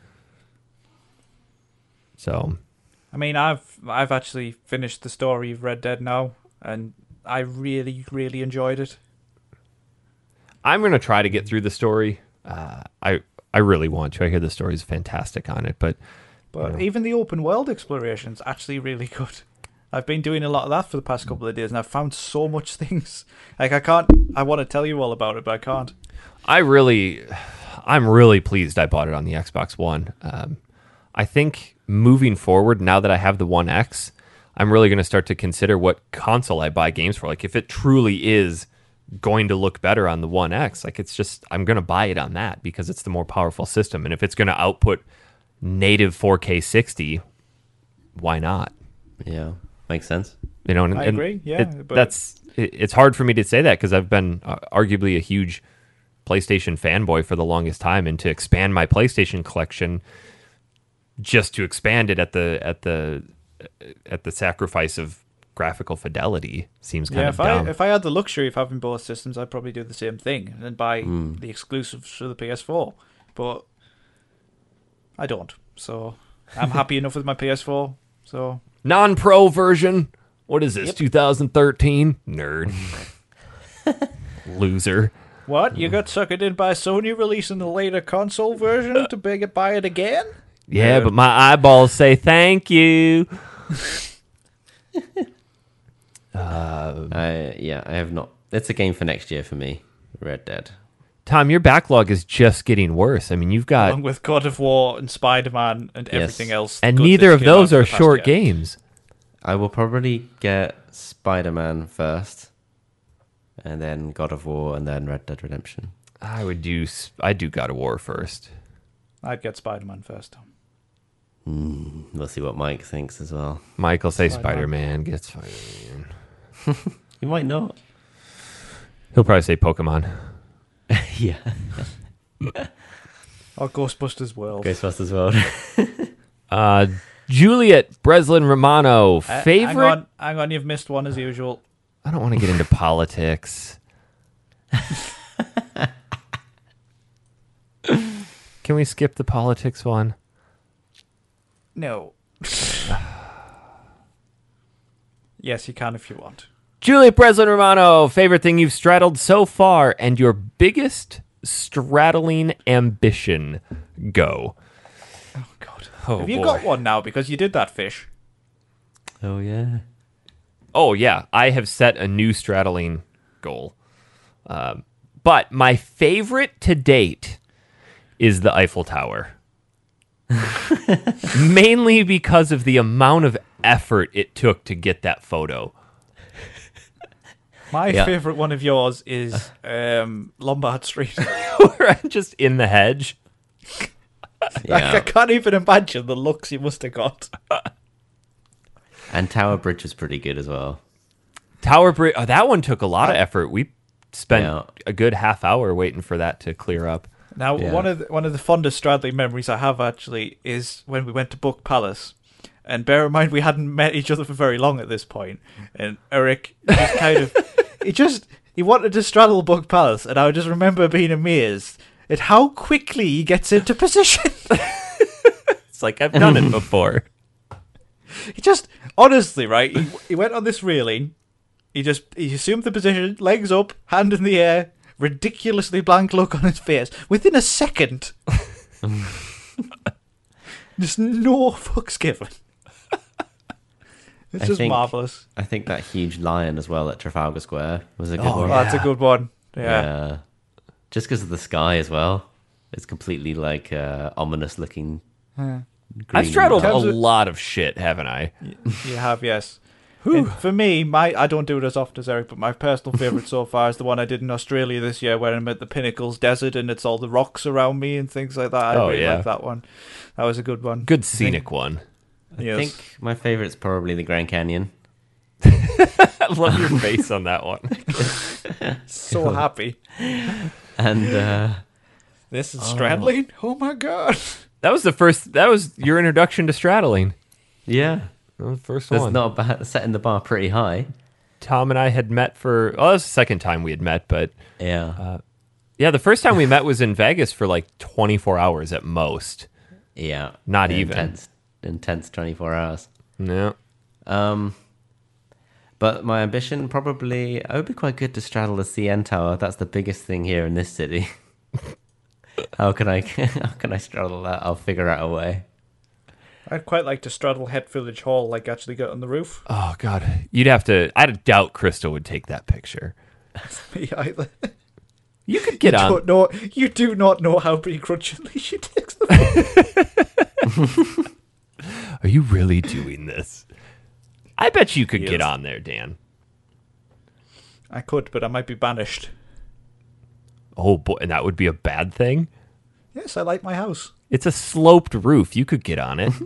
So, I mean, I've actually finished the story of Red Dead now, and I really, really enjoyed it. I'm going to try to get through the story. I really want to. I hear the story is fantastic on it, but even the open world exploration is actually really good. I've been doing a lot of that for the past couple of days, and I've found so much things. Like I want to tell you all about it, but I can't. I'm really pleased I bought it on the Xbox One. I think moving forward, now that I have the One X, I'm really going to start to consider what console I buy games for. Like if it truly is going to look better on the One X, like I'm going to buy it on that because it's the more powerful system. And if it's going to output native 4K 60, why not? Yeah, makes sense. I agree. Yeah, it's hard for me to say that because I've been arguably a huge PlayStation fanboy for the longest time, and to expand my PlayStation collection just to expand it at the sacrifice of graphical fidelity seems kind of dumb. If I had the luxury of having both systems, I'd probably do the same thing and buy the exclusives for the PS4. But I don't, so I'm happy enough with my PS4. So non-pro version. What is this? 2013 nerd. Loser. What? You got suckered in by Sony releasing the later console version to buy it again? Yeah, but my eyeballs say thank you. I have not. It's a game for next year for me. Red Dead. Tom, your backlog is just getting worse. I mean, you've got... Along with God of War and Spider-Man and everything else. And good neither that's of came out those in are the past short year. games. I will probably get Spider-Man first, and then God of War, and then Red Dead Redemption. I'd do God of War first. I'd get Spider-Man first. We'll see what Mike thinks as well. Michael say Spider-Man. Spider-Man. Get Spider-Man. You might not. He'll probably say Pokemon. Yeah. Or Ghostbusters World. Ghostbusters World. Juliet Breslin Romano, favorite... Hang on, you've missed one as usual. I don't want to get into politics. Can we skip the politics one? No. Yes, you can if you want. Juliet Breslin Romano, favorite thing you've straddled so far and your biggest straddling ambition. Go. Oh, God. Oh, Have you boy. got one now? Because you did that fish. Oh, yeah. Oh, yeah. I have set a new straddling goal. But my favorite to date is the Eiffel Tower. Mainly because of the amount of effort it took to get that photo. My Yeah. favourite one of yours is Lombard Street. Where I'm just in the hedge. Yeah. I can't even imagine the looks you must have got. And Tower Bridge was pretty good as well. Tower Bridge. Oh, that one took a lot of effort. We spent Yeah. a good half hour waiting for that to clear up. Now, Yeah. one of the fondest straddling memories I have actually is when we went to Buck Palace. And bear in mind, we hadn't met each other for very long at this point. And Eric just kind of, he wanted to straddle Buck Palace, and I just remember being amazed at how quickly he gets into position. It's like I've done it before. He just, honestly, right? He went on this railing. He assumed the position, legs up, hand in the air, ridiculously blank look on his face. Within a second, just no fucks given. It's I just think- marvelous. I think that huge lion as well at Trafalgar Square was a good Oh, one. Oh, that's a good one. Yeah. Just because of the sky as well. It's completely like ominous looking. Yeah. I've straddled a terms of- lot of shit, haven't I? You have, yes. And for me, I don't do it as often as Eric, but my personal favourite so far is the one I did in Australia this year, where I'm at the Pinnacles Desert and it's all the rocks around me and things like that. I really like that one. That was a good one. Good scenic one. I Yes. think my favorite's probably the Grand Canyon. I love your face on that one. So happy. And This is straddling? Oh my god. That was your introduction to straddling. yeah, That was the first that's one. not bad. Setting the bar pretty high. Tom and I had met that was the second time we had met, but Yeah, yeah, the first time we met was in Vegas for like 24 hours at most. yeah. Not even. Intense 24 hours. No. But my ambition probably, it would be quite good to straddle the CN Tower. That's the biggest thing here in this city. How can I straddle that? I'll figure out a way. I'd quite like to straddle Het Village Hall, like actually get on the roof. Oh god, I doubt Crystal would take that picture. Me either. You could get on. You do not know how begrudgingly she takes them. Are you really doing this? I bet you could Yes. get on there, Dan. I could, but I might be banished. Oh boy, and that would be a bad thing. Yes, I like my house. It's a sloped roof. You could get on it.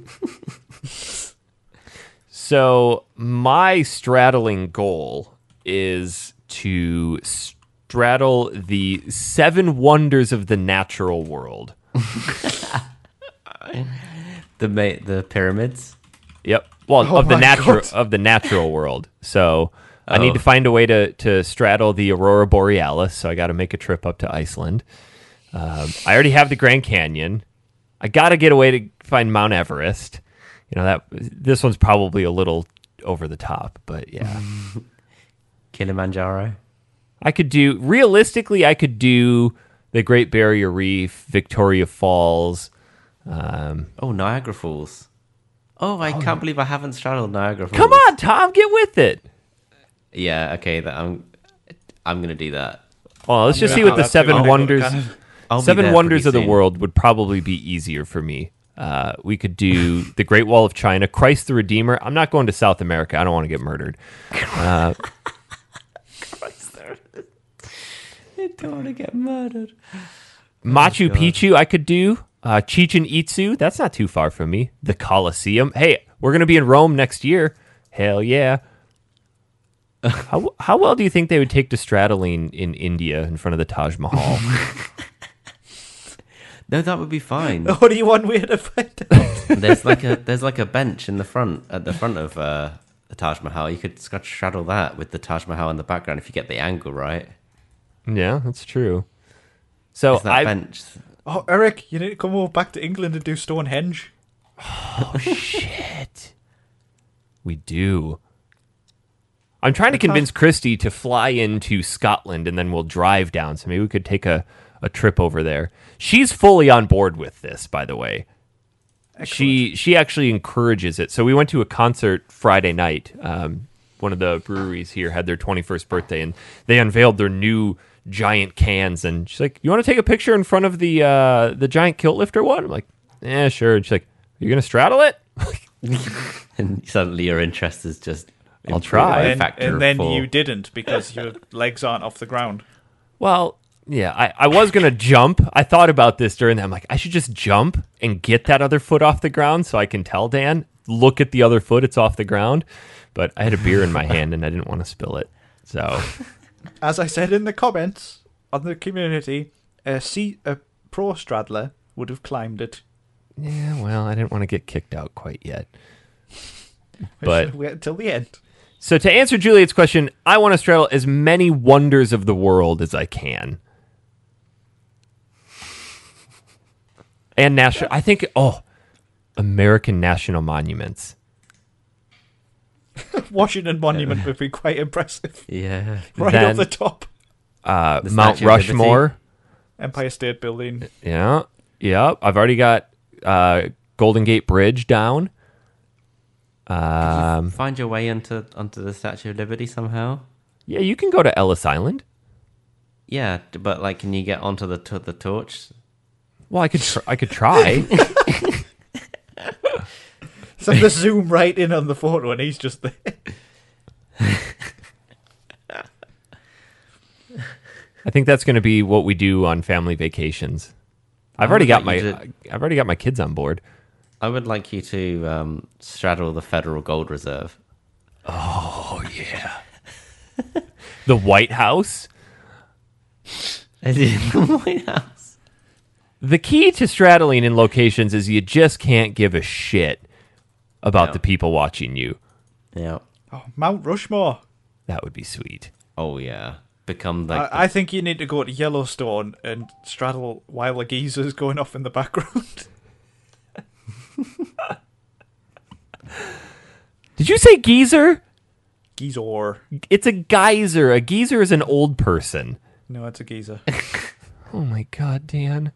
So my straddling goal is to straddle the 7 wonders of the natural world. The pyramids. Yep. Well, Oh of the my God. natural world. So I need to find a way to straddle the Aurora Borealis. So I got to make a trip up to Iceland. I already have the Grand Canyon. I got to get a way to find Mount Everest. You know this one's probably a little over the top, but yeah. Kilimanjaro. I could do realistically. I could do the Great Barrier Reef, Victoria Falls. Oh, Niagara Falls. Oh, I can't believe I haven't straddled Niagara Falls. Come on, Tom, get with it. Yeah, okay, I'm gonna do that. Well, let's just see what the seven wonders. Seven wonders of the world would probably be easier for me. We could do the Great Wall of China, Christ the Redeemer. I'm not going to South America. I don't want to get murdered. I don't want to get murdered. Machu Picchu, I could do. Chichen Itzu, that's not too far from me. The Colosseum. Hey, we're going to be in Rome next year. Hell yeah. How well do you think they would take to straddling in India in front of the Taj Mahal? No, that would be fine. Only one way to find out. There's like a bench in the front at the front of the Taj Mahal. You could straddle that with the Taj Mahal in the background if you get the angle right. Yeah, that's true. So that bench. Oh, Eric, you need to come over back to England and do Stonehenge. Oh shit, we do. I'm trying to convince Christy to fly into Scotland and then we'll drive down. So maybe we could take a trip over there. She's fully on board with this, by the way. Excellent. She actually encourages it. So we went to a concert Friday night. One of the breweries here had their 21st birthday, and they unveiled their new giant cans. And she's like, "You want to take a picture in front of the giant kilt lifter one?" I'm like, "Yeah, sure." And she's like, "You're gonna straddle it?" And suddenly your interest is just. I'll try. And then you didn't because your legs aren't off the ground. Well, yeah, I was going to jump. I thought about this during that. I'm like, I should just jump and get that other foot off the ground so I can tell Dan, look at the other foot, it's off the ground. But I had a beer in my hand and I didn't want to spill it. So, as I said in the comments on the community, a pro straddler would have climbed it. Yeah, well, I didn't want to get kicked out quite yet. But wait until the end. So to answer Juliet's question, I want to straddle as many wonders of the world as I can. And national, I think, American national monuments. Washington Monument would be quite impressive. Yeah. Right Then, up the top. Mount Rushmore. Empire State Building. Yeah. I've already got Golden Gate Bridge down. Did you find your way onto the Statue of Liberty somehow? Yeah, you can go to Ellis Island. Yeah, but like, can you get onto the torch? Well, I could try. So they zoom right in on the photo, and he's just there. I think that's going to be what we do on family vacations. I've already got my kids on board. I would like you to straddle the Federal Gold Reserve. Oh, yeah. The White House? The White House. The key to straddling in locations is you just can't give a shit about the people watching you. Yeah. Oh, Mount Rushmore. That would be sweet. Oh, yeah. Become like... I think you need to go to Yellowstone and straddle while a geezer's going off in the background. Did you say geezer? Geezer. It's a geyser. A geezer is an old person. No, it's a geezer. Oh my god, Dan.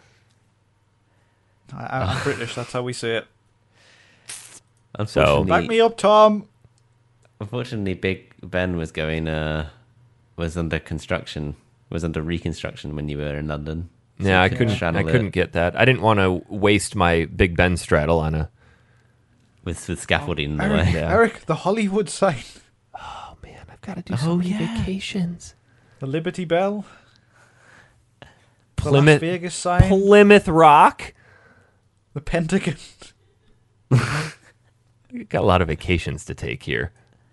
I'm British, that's how we say it. Unfortunately, back me up, Tom. Unfortunately, Big Ben was under construction, was under reconstruction when you were in London. So yeah, I couldn't get that. I didn't want to waste my Big Ben straddle on a... With scaffolding in the Eric, way. Yeah. Eric, the Hollywood sign. Oh man, I've got to do so many vacations. The Liberty Bell. Plymouth, the Las Vegas sign. Plymouth Rock. The Pentagon. Got a lot of vacations to take here.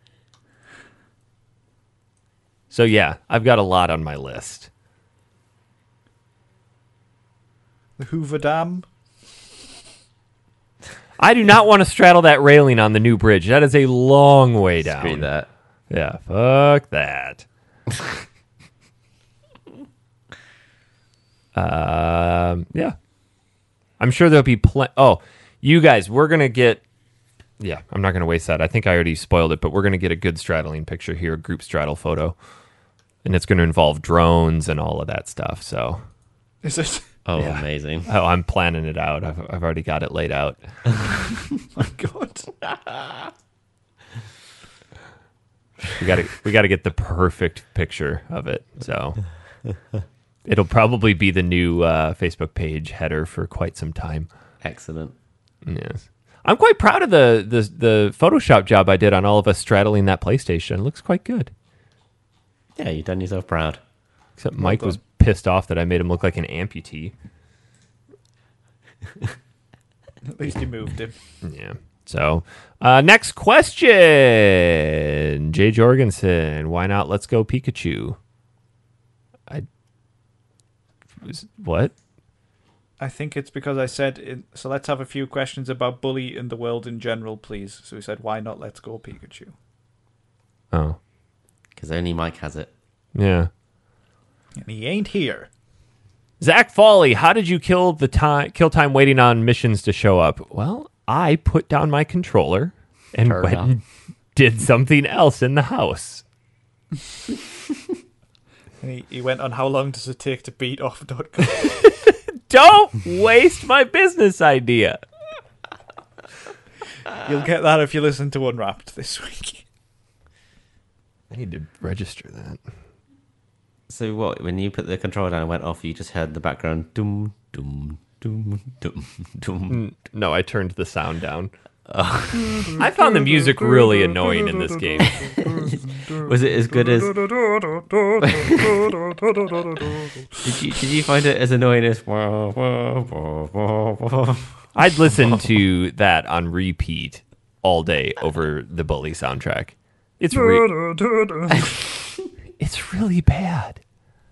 So yeah, I've got a lot on my list. The Hoover Dam. I do not want to straddle that railing on the new bridge. That is a long way down. Screw that. Yeah, fuck that. Yeah. I'm sure there'll be you guys, we're going to get... Yeah, I'm not going to waste that. I think I already spoiled it, but we're going to get a good straddling picture here, a group straddle photo. and it's going to involve drones and all of that stuff. So, Is it? Oh, Yeah. amazing. oh, I'm planning it out. I've already got it laid out. My God. We got to get the perfect picture of it. So, it'll probably be the new Facebook page header for quite some time. Excellent. Yes. I'm quite proud of the Photoshop job I did on all of us straddling that PlayStation. It looks quite good. Yeah, you've done yourself proud. Except Mike was pissed off that I made him look like an amputee. At least you moved him. Yeah. So, next question. Jay Jorgensen. Why not Let's Go Pikachu? What? I think it's because I said, so let's have a few questions about Bully and the world in general, please. So we said, why not Let's Go Pikachu? Oh. Because only Mike has it. Yeah. And he ain't here. Zach Foley, how did you kill time waiting on missions to show up? Well, I put down my controller and Turn went off. and did something else in the house. And he went on how long does it take to beat off.com. Don't waste my business idea. You'll get that if you listen to Unwrapped this week. I need to register that. So what? When you put the controller down and went off, you just heard the background doom, doom, doom, doom, doom. No, I turned the sound down. I found the music really annoying in this game. Was it as good as? Did you find it as annoying as? I'd listen to that on repeat all day over the Bully soundtrack. It's it's really bad.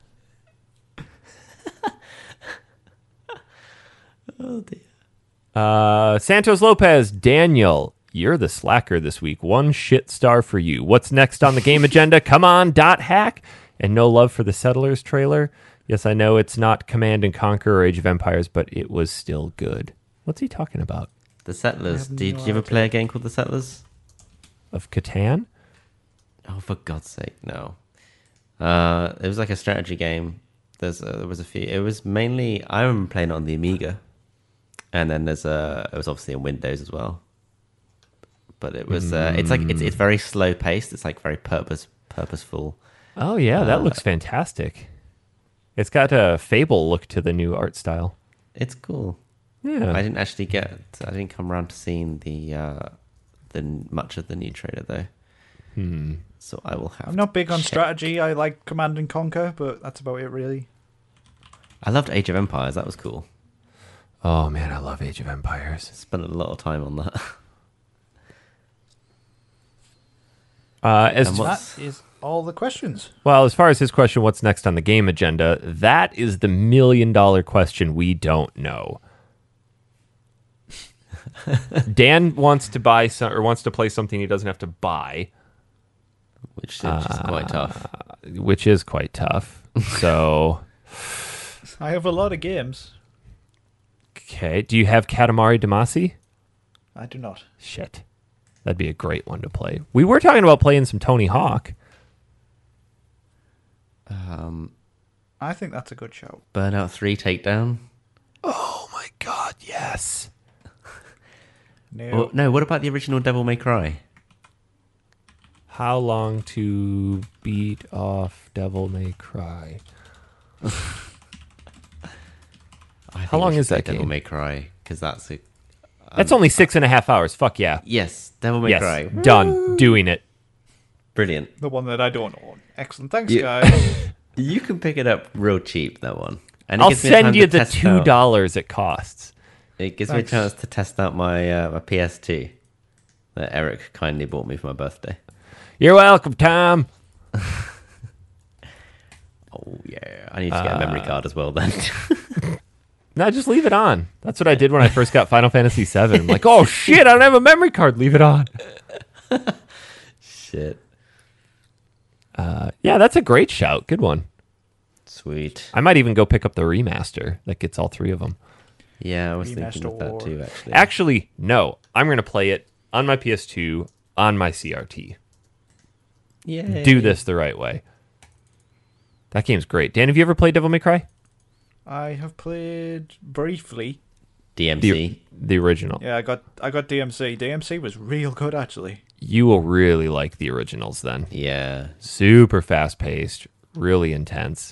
Oh dear. Santos Lopez, Daniel, you're the slacker this week. 1 shit star for you. What's next on the game agenda? Come on, .hack. And no love for the Settlers trailer. Yes, I know it's not Command and Conquer or Age of Empires, but it was still good. What's he talking about? The Settlers. I have Did no you ever idea. play a game called The Settlers? Of Catan? Oh, for God's sake, no. It was like a strategy game. There was a few. It was mainly I remember playing it on the Amiga, and then it was obviously in Windows as well. But it was it's very slow paced. It's like very purposeful. Oh, yeah, that looks fantastic. It's got a Fable look to the new art style. It's cool. Yeah. I didn't come around to seeing the much of the new trailer though. So I will have. I'm not big on check. strategy. I like Command and Conquer, but that's about it, really. I loved Age of Empires. That was cool. Oh, man, I love Age of Empires. Spent a lot of time on that. As And That is all the questions. Well, as far as his question, what's next on the game agenda? That is the $1 million question we don't know. Dan wants to buy wants to play something he doesn't have to buy, which is just quite tough. which is quite tough. So, I have a lot of games. okay. Do you have Katamari Damacy? I do not. Shit. That'd be a great one to play. We were talking about playing some Tony Hawk. I think that's a good show. Burnout 3 Takedown. Oh my god, yes. No. Oh, no, what about the original Devil May Cry? How long to beat off Devil May Cry? How long is that Devil game? May Cry, because that's a... That's only 6.5 hours. Fuck yeah. Yes, Devil May Yes. Cry. Done. Doing it. Brilliant. The one that I don't own. Excellent. Thanks, Yeah. guys. You can pick it up real cheap, that one. And it I'll gives me a time send you to the test out- $2 it costs. It gives me Thanks. a chance to test out my my PS2 that Eric kindly bought me for my birthday. You're welcome, Tom. Oh yeah, I need to get a memory card as well then. No, just leave it on. That's what I did when I first got Final Fantasy VII. I'm like, oh shit, I don't have a memory card. Leave it on. Shit. Yeah, that's a great shout. Good one. Sweet. I might even go pick up the remaster that gets all 3 of them. Yeah, I was thinking of that Remaster. too, actually. Actually, no. I'm going to play it on my PS2 on my CRT. Yeah. Do this the right way. That game's great. Dan, have you ever played Devil May Cry? I have played briefly. DMC. The original. Yeah, I got DMC. DMC was real good, actually. You will really like the originals then. Yeah. Super fast paced, really intense.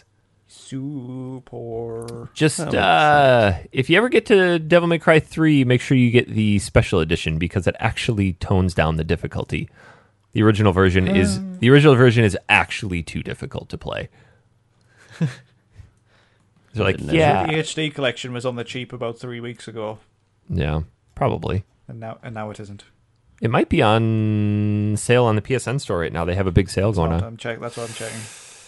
Super. Just if you ever get to Devil May Cry 3, make sure you get the special edition because it actually tones down the difficulty. The original version is actually too difficult to play. So like, yeah, The HD collection was on the cheap about 3 weeks ago, yeah, probably. and now it isn't. It might be on sale on the PSN store right now. They have a big sale going on. That's what I'm checking.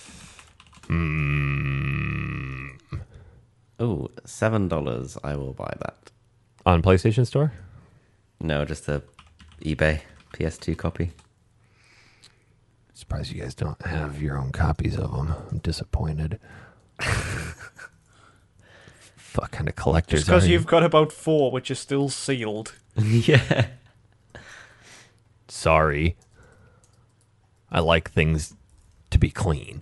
Oh, $7. I will buy that. On PlayStation Store? No, just a eBay PS2 copy. Surprised you guys don't have your own copies of them. I'm disappointed. Fuck kind of collectors Just because are you? you've got about 4 which are still sealed. Yeah. Sorry. I like things to be clean.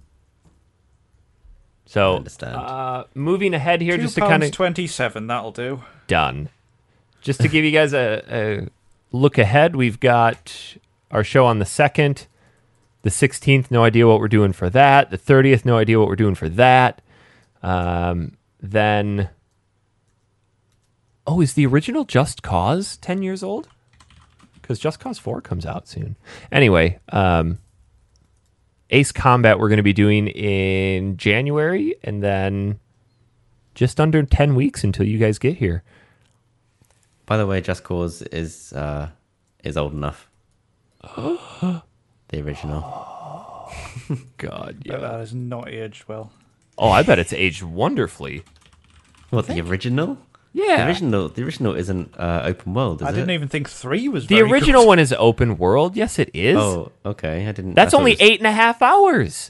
So, I understand. moving ahead here, just to kind of £2.27, that'll do. done. Just to give you guys a look ahead, we've got our show on the 2nd, the 16th. No idea what we're doing for that. The 30th, no idea what we're doing for that. Then, is the original Just Cause 10 years old? Because Just Cause 4 comes out soon. Anyway, Ace Combat we're going to be doing in January, and then just under 10 weeks until you guys get here. By the way, Just Cause is old enough. The original. God, But that has not aged well. Oh, I bet it's aged wonderfully. What, the original? Yeah. The original isn't open world, is it? I didn't even think 3 was The very original good. one is open world. Yes, it is. Oh, okay. I didn't. That's I thought only it was- 8.5 hours.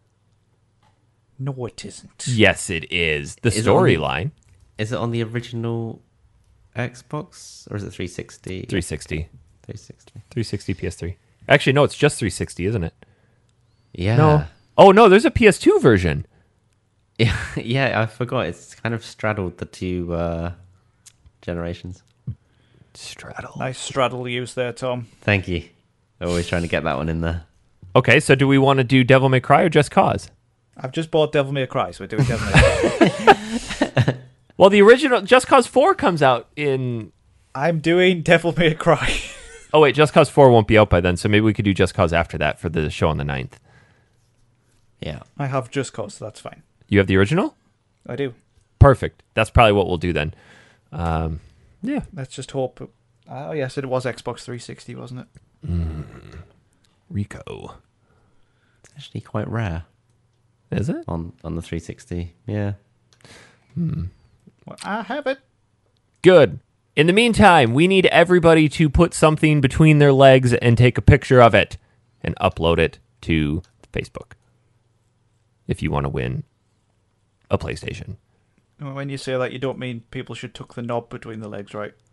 No, it isn't. Yes, it is. The Is it only- storyline. Is it on the original Xbox or is it 360? 360. 360. 360 PS3. Actually, no, it's just 360, isn't it? Yeah. No. Oh, no, there's a PS2 version. Yeah, yeah, I forgot. It's kind of straddled the two generations. Straddle. Nice straddle use there, Tom. Thank you. Always trying to get that one in there. Okay, so do we want to do Devil May Cry or Just Cause? I've just bought Devil May Cry, so we're doing Devil May Cry. Well, the original Just Cause 4 comes out in... I'm doing Devil May Cry. Oh, wait, Just Cause 4 won't be out by then, so maybe we could do Just Cause after that for the show on the 9th. Yeah. I have Just Cause, so that's fine. You have the original? I do. Perfect. That's probably what we'll do then. Yeah. Let's just hope. Oh, yes, it was Xbox 360, wasn't it? Rico. It's actually quite rare Is it? on the 360. Yeah. Well, I have it. Good. In the meantime, we need everybody to put something between their legs and take a picture of it and upload it to Facebook if you want to win a PlayStation. When you say that, you don't mean people should tuck the knob between the legs, right?